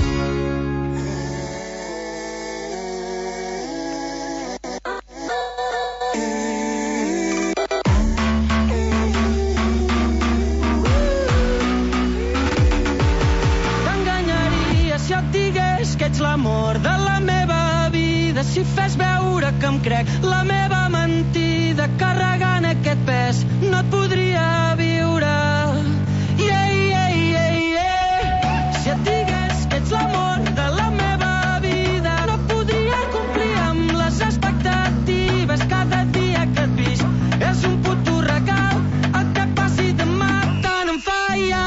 H: T'enganyaria si et digués que ets l'amor de la meva vida, si fes veure que em crec la meva mentida, carregant aquest pes no et podria viure. Si et digués que ets l'amor de la meva vida, no podria complir amb les expectatives. Cada dia que et visc és un puto regal, el que passi demà tant em falla.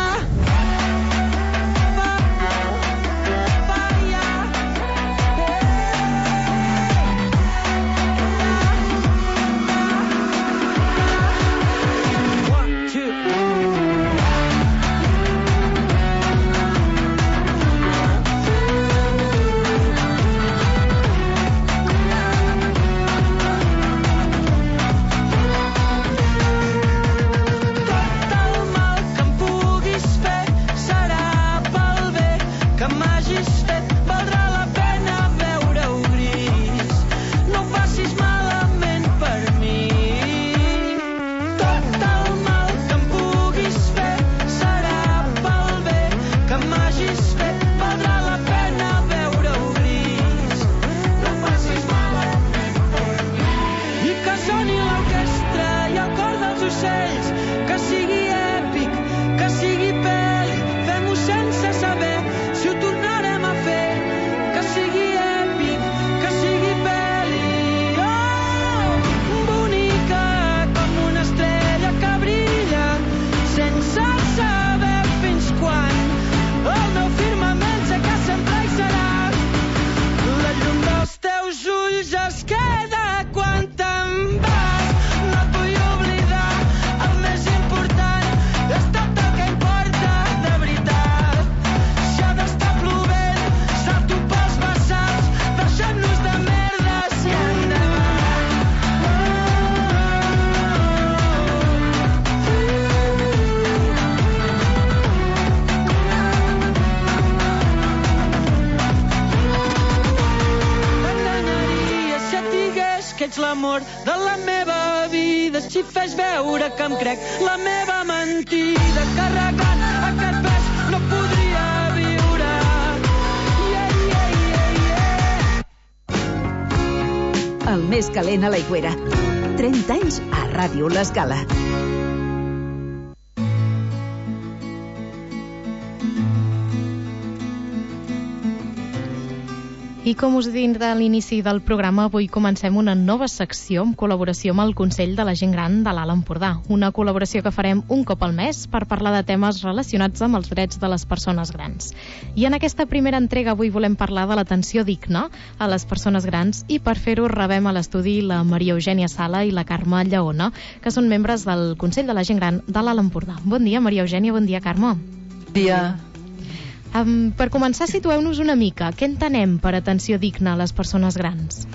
R: vaig veure que em crec la meva mentida. Carregant aquest pes no podria viure.
I: El més calent a l'Aigüera. 30 anys a Ràdio L'Escala.
J: I com us he dit a l'inici del programa, avui comencem una nova secció en col·laboració amb el Consell de la Gent Gran de l'Alt Empordà. Una col·laboració que farem un cop al mes per parlar de temes relacionats amb els drets de les persones grans. I en aquesta primera entrega avui volem parlar de l'atenció digna a les persones grans i per fer-ho rebem a l'estudi la Maria Eugènia Sala i la Carme Lleona, que són membres del Consell de la Gent Gran de l'Alt Empordà. Bon dia, Maria Eugènia, bon dia, Carme.
S: Bon dia.
J: Per començar, situeu-nos una mica. Què entenem per atenció digna a les persones grans?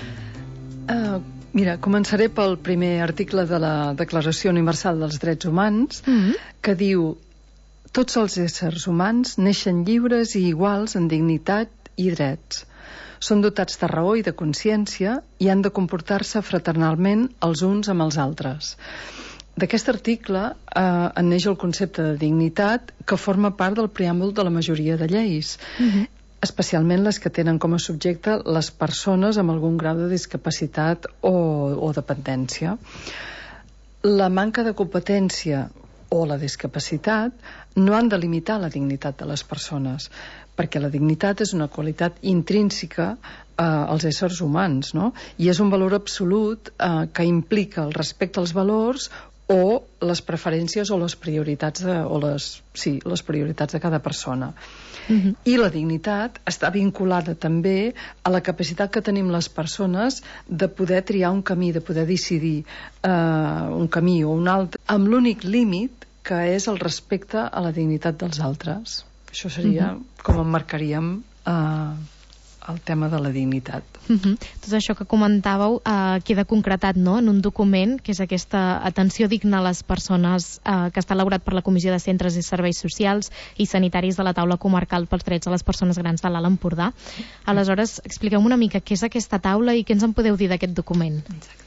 S: Mira, començaré pel primer article de la Declaració Universal dels Drets Humans, que diu: tots els éssers humans neixen lliures i iguals en dignitat i drets. Són dotats de raó i de consciència i han de comportar-se fraternalment els uns amb els altres. D'aquest article en neix el concepte de dignitat, que forma part del preàmbul de la majoria de lleis, especialment les que tenen com a subjecte les persones amb algun grau de discapacitat o dependència. La manca de competència o la discapacitat no han de limitar la dignitat de les persones, perquè la dignitat és una qualitat intrínseca als éssers humans, no? I és un valor absolut que implica el respecte als valors o les preferències o les prioritats les prioritats de cada persona. I la dignitat està vinculada també a la capacitat que tenim les persones de poder triar un camí, de poder decidir un camí o un altre, amb l'únic límit que és el respecte a la dignitat dels altres. Això seria com emmarcaríem el tema de la dignitat.
J: Tot això que comentàveu queda concretat, no?, en un document que és aquesta atenció digna a les persones, que està elaborat per la Comissió de Centres i Serveis Socials i Sanitaris de la Taula Comarcal pels Drets de les Persones Grans de l'Alt Empordà. Aleshores, expliqueu-me una mica què és aquesta taula i què ens en podeu dir d'aquest document.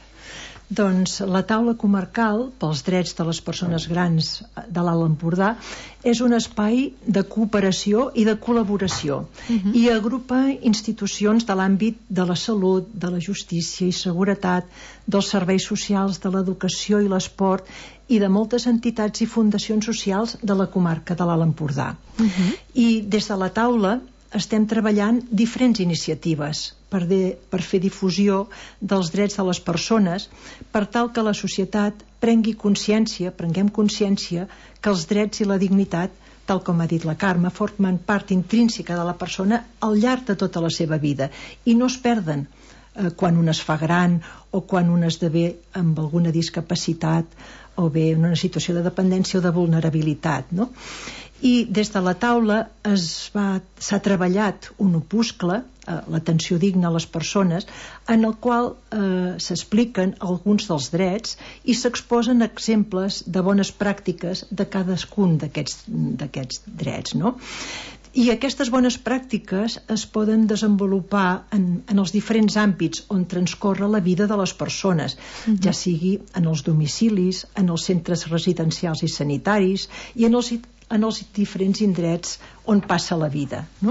T: Doncs la taula comarcal pels drets de les persones grans de l'Alt Empordà és un espai de cooperació i de col·laboració i agrupa institucions de l'àmbit de la salut, de la justícia i seguretat, dels serveis socials, de l'educació i l'esport i de moltes entitats i fundacions socials de la comarca de l'Alt Empordà. I des de la taula estem treballant diferents iniciatives per fer difusió dels drets de les persones, per tal que la societat prenguem consciència que els drets i la dignitat, tal com ha dit la Carme, formen part intrínseca de la persona al llarg de tota la seva vida i no es perden quan un es fa gran o quan un esdevé amb alguna discapacitat o bé en una situació de dependència o de vulnerabilitat, no? I des de la taula s'ha treballat un opuscle, l'atenció digna a les persones, en el qual s'expliquen alguns dels drets i s'exposen exemples de bones pràctiques de cadascun d'aquests drets, no? I aquestes bones pràctiques es poden desenvolupar en els diferents àmbits on transcorre la vida de les persones, ja sigui en els domicilis, en els centres residencials i sanitaris i en els diferents indrets on passa la vida, no?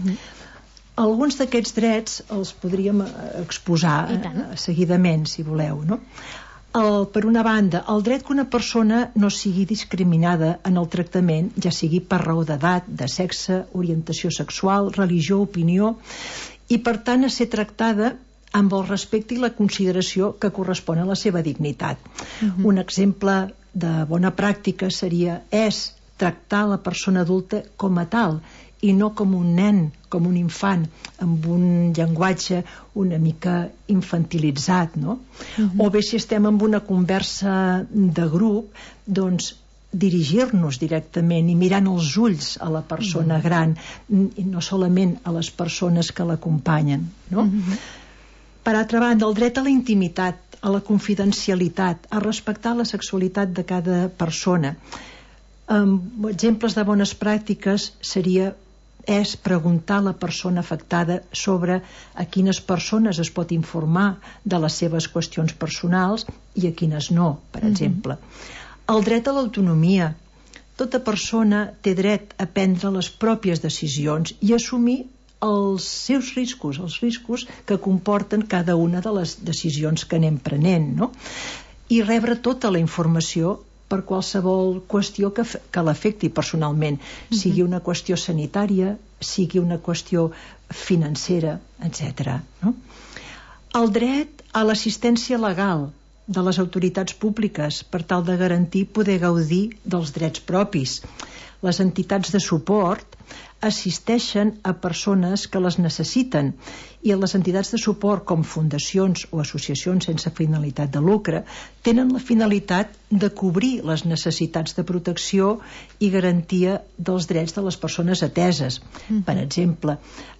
T: Alguns d'aquests drets els podríem exposar seguidament, si voleu, no? Per una banda, el dret que una persona no sigui discriminada en el tractament, ja sigui per raó d'edat, de sexe, orientació sexual, religió, opinió, i per tant a ser tractada amb el respecte i la consideració que correspon a la seva dignitat. Un exemple de bona pràctica és tractar la persona adulta com a tal i no com un nen, com un infant, amb un llenguatge una mica infantilitzat, no? O bé si estem en una conversa de grup, doncs dirigir-nos directament i mirant els ulls a la persona gran i no solament a les persones que l'acompanyen, no? Per altra banda, el dret a la intimitat, a la confidencialitat, a respectar la sexualitat de cada persona. Exemples de bones pràctiques seria és preguntar a la persona afectada sobre a quines persones es pot informar de les seves qüestions personals i a quines no, per exemple. El dret a l'autonomia. Tota persona té dret a prendre les pròpies decisions i assumir els seus riscos, els riscos que comporten cada una de les decisions que anem prenent, no? I rebre tota la informació per qualsevol qüestió que l'afecti personalment, sigui una qüestió sanitària, sigui una qüestió financera, etc. No? El dret a l'assistència legal de les autoritats públiques per tal de garantir poder gaudir dels drets propis. Les entitats de suport assisteixen a persones que les necessiten i les entitats de suport com fundacions o associacions sense finalitat de lucre tenen la finalitat de cobrir les necessitats de protecció i garantia dels drets de les persones ateses. Per exemple,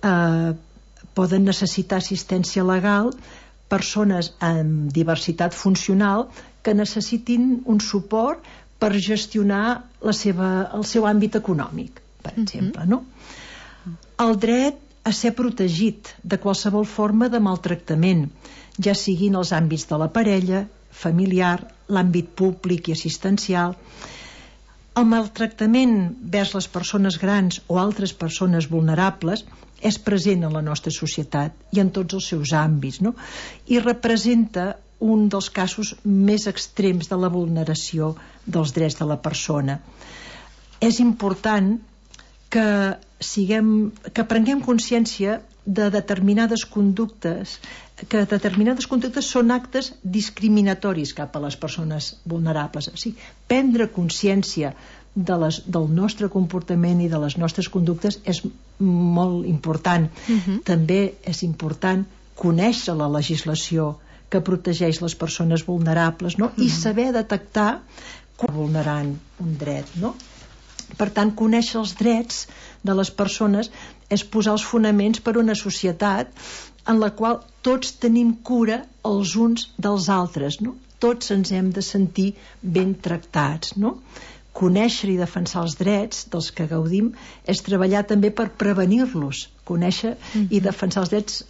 T: poden necessitar assistència legal persones amb diversitat funcional que necessitin un suport per gestionar el seu àmbit econòmic, per exemple, no? El dret a ser protegit de qualsevol forma de maltractament, ja siguin els àmbits de la parella, familiar, l'àmbit públic i assistencial. El maltractament vers les persones grans o altres persones vulnerables és present en la nostra societat i en tots els seus àmbits, no? I representa un dels casos més extrems de la vulneració dels drets de la persona. És important que prenguem consciència de determinades conductes, que determinades conductes són actes discriminatoris cap a les persones vulnerables. O sigui, prendre consciència del nostre comportament i de les nostres conductes és molt important. També és important conèixer la legislació que protegeix les persones vulnerables, no? I saber detectar quan vulnerant un dret, no? Per tant, conèixer els drets de les persones és posar els fonaments per a una societat en la qual tots tenim cura els uns dels altres, no? Tots ens hem de sentir ben tractats, no? Conèixer i defensar els drets dels que gaudim és treballar també per prevenir-los. Conèixer i defensar els drets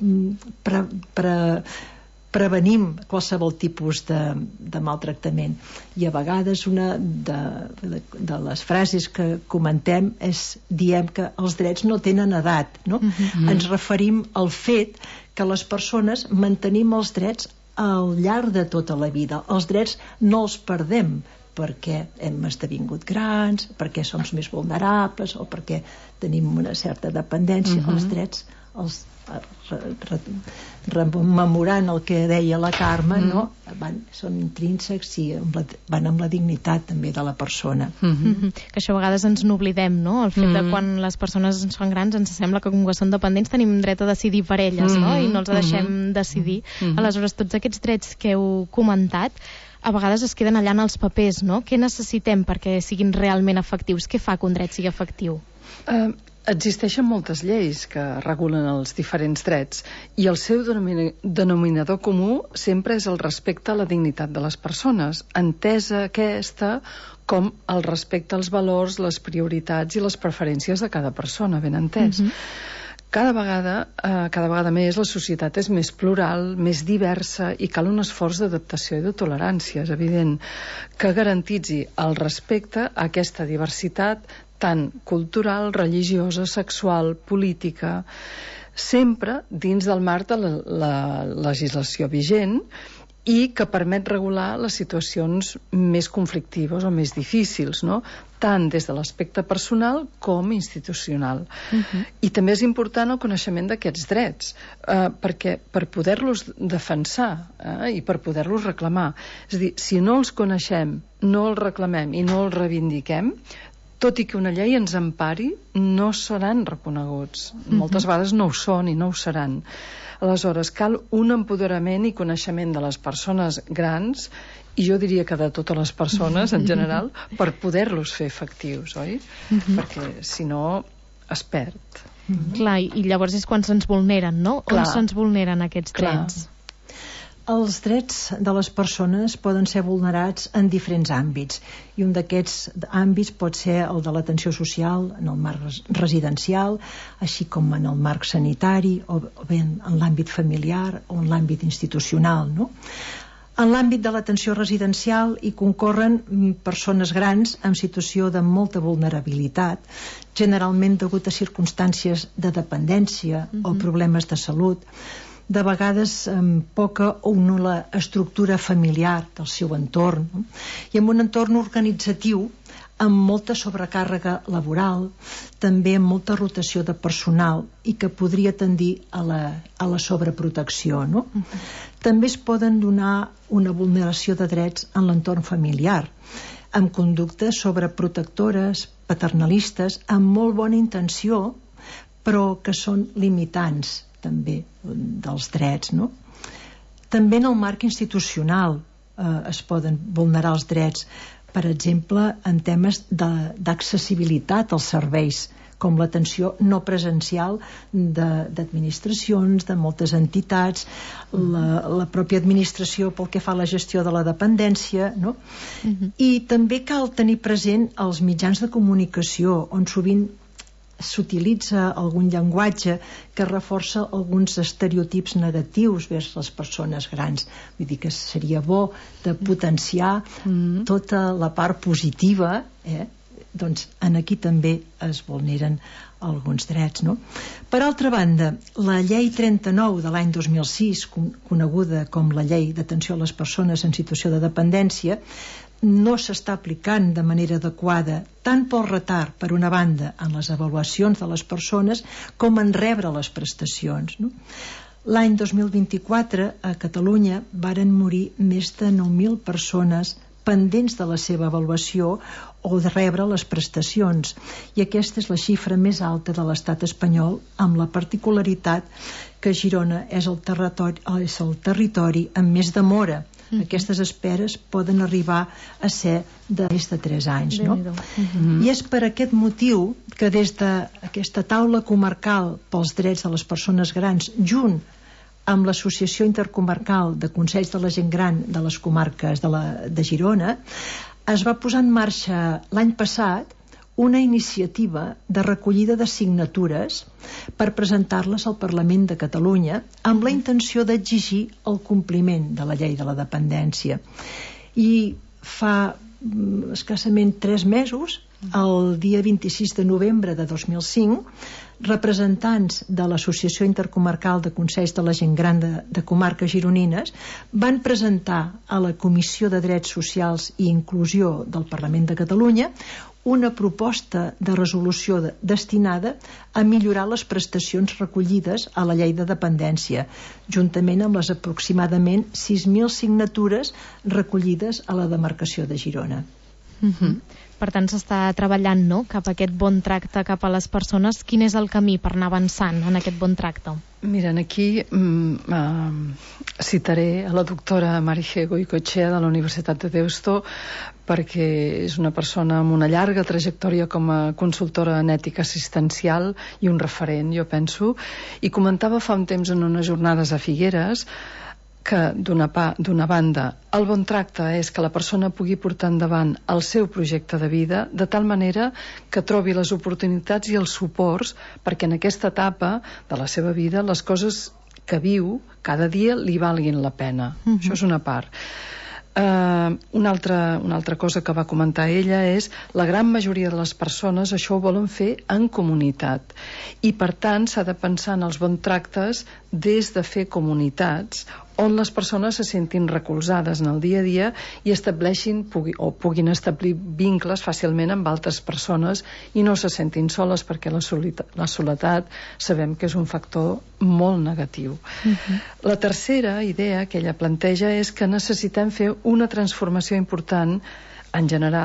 T: prevenim qualsevol tipus de maltractament. I a vegades una de les frases que comentem diem que els drets no tenen edat, no? Ens referim al fet que les persones mantenim els drets al llarg de tota la vida. Els drets no els perdem perquè hem esdevingut grans, perquè som més vulnerables o perquè tenim una certa dependència. Els drets, rememorant el que deia la Carme, no? Són intrínsecs i van amb la dignitat també de la persona.
J: Que això a vegades ens n'oblidem, no? El fet de quan les persones ens fan grans ens sembla que com que són dependents tenim dret a decidir per elles, no? I no els deixem decidir. Aleshores, tots aquests drets que heu comentat a vegades es queden allà en els papers, no? Què necessitem perquè siguin realment efectius? Què fa que un dret sigui efectiu?
S: Existeixen moltes lleis que regulen els diferents drets i el seu denominador comú sempre és el respecte a la dignitat de les persones, entesa aquesta com el respecte als valors, les prioritats i les preferències de cada persona, ben entès. Cada vegada més la societat és més plural, més diversa i cal un esforç d'adaptació i de tolerància. És evident que garantitzi el respecte a aquesta diversitat tant cultural, religiosa, sexual, política, sempre dins del marc de la legislació vigent i que permet regular les situacions més conflictives o més difícils, no? Tant des de l'aspecte personal com institucional. I també és important el coneixement d'aquests drets, perquè per poder-los defensar i per poder-los reclamar, és a dir, si no els coneixem, no els reclamem i no els reivindiquem, tot i que una llei ens empari, no seran reconeguts. Moltes vegades no ho són i no ho seran. Aleshores, cal un empoderament i coneixement de les persones grans, i jo diria que de totes les persones en general, per poder-los fer efectius, oi? Perquè si no es perd.
J: Clar, i llavors és quan se'ns vulneren, no? On se'ns vulneren aquests drets?
T: Els drets de les persones poden ser vulnerats en diferents àmbits, i un d'aquests àmbits pot ser el de l'atenció social en el marc residencial, així com en el marc sanitari, o bé en l'àmbit familiar o en l'àmbit institucional, no? En l'àmbit de l'atenció residencial hi concorren persones grans en situació de molta vulnerabilitat, generalment degut a circumstàncies de dependència o problemes de salut, de vegades amb poca o nul·la estructura familiar del seu entorn, no? I amb un entorn organitzatiu amb molta sobrecàrrega laboral, també amb molta rotació de personal i que podria tendir a la sobreprotecció, no? També es poden donar una vulneració de drets en l'entorn familiar, amb conductes sobreprotectores, paternalistes, amb molt bona intenció, però que són limitants també dels drets, no? També en el marc institucional es poden vulnerar els drets, per exemple, en temes d'accessibilitat als serveis, com l'atenció no presencial d'administracions, de moltes entitats, la pròpia administració pel que fa a la gestió de la dependència, no? I també cal tenir present els mitjans de comunicació, on sovint s'utilitza algun llenguatge que reforça alguns estereotips negatius vers les persones grans. Vull dir que seria bo de potenciar tota la part positiva, doncs aquí també es vulneren alguns drets, no? Per altra banda, la llei 39 de l'any 2006, coneguda com la llei d'atenció a les persones en situació de dependència, no s'està aplicant de manera adequada, tant pel retard, per una banda, en les avaluacions de les persones, com en rebre les prestacions, no? L'any 2024 a Catalunya varen morir més de 9.000 persones pendents de la seva avaluació o de rebre les prestacions, i aquesta és la xifra més alta de l'estat espanyol, amb la particularitat que Girona és el territori amb més demora. Aquestes esperes poden arribar a ser de més de 3 anys, no? I és per aquest motiu que des d'aquesta taula comarcal pels drets de les persones grans, junt amb l'Associació Intercomarcal de Consells de la Gent Gran de les comarques de Girona, es va posar en marxa l'any passat una iniciativa de recollida de signatures per presentar-les al Parlament de Catalunya amb la intenció d'exigir el compliment de la llei de la dependència. I fa escassament 3 mesos, el dia 26 de novembre de 2005, representants de l'Associació Intercomarcal de Consells de la Gent Gran de comarques gironines van presentar a la Comissió de Drets Socials i Inclusió del Parlament de Catalunya una proposta de resolució destinada a millorar les prestacions recollides a la llei de dependència, juntament amb les aproximadament 6.000 signatures recollides a la demarcació de Girona.
J: Per tant, s'està treballant, no?, cap a aquest bon tracte cap a les persones. Quin és el camí per anar avançant en aquest bon tracte?
S: Miren, aquí citaré a la doctora Marije Goicoechea de la Universitat de Deusto, perquè és una persona amb una llarga trajectòria com a consultora en ètica assistencial i un referent, jo penso, i comentava fa un temps en unes jornades a Figueres que, d'una banda, el bon tracte és que la persona pugui portar endavant el seu projecte de vida de tal manera que trobi les oportunitats i els suports perquè en aquesta etapa de la seva vida les coses que viu cada dia li valguin la pena. Això és una part. Una altra cosa que va comentar ella és la gran majoria de les persones això ho volen fer en comunitat i per tant s'ha de pensar en els bons tractes des de fer comunitats on les persones se sentin recolzades en el dia a dia i estableixin o puguin establir vincles fàcilment amb altres persones i no se sentin soles, perquè la soledat sabem que és un factor molt negatiu. La tercera idea que ella planteja és que necessitem fer una transformació important en general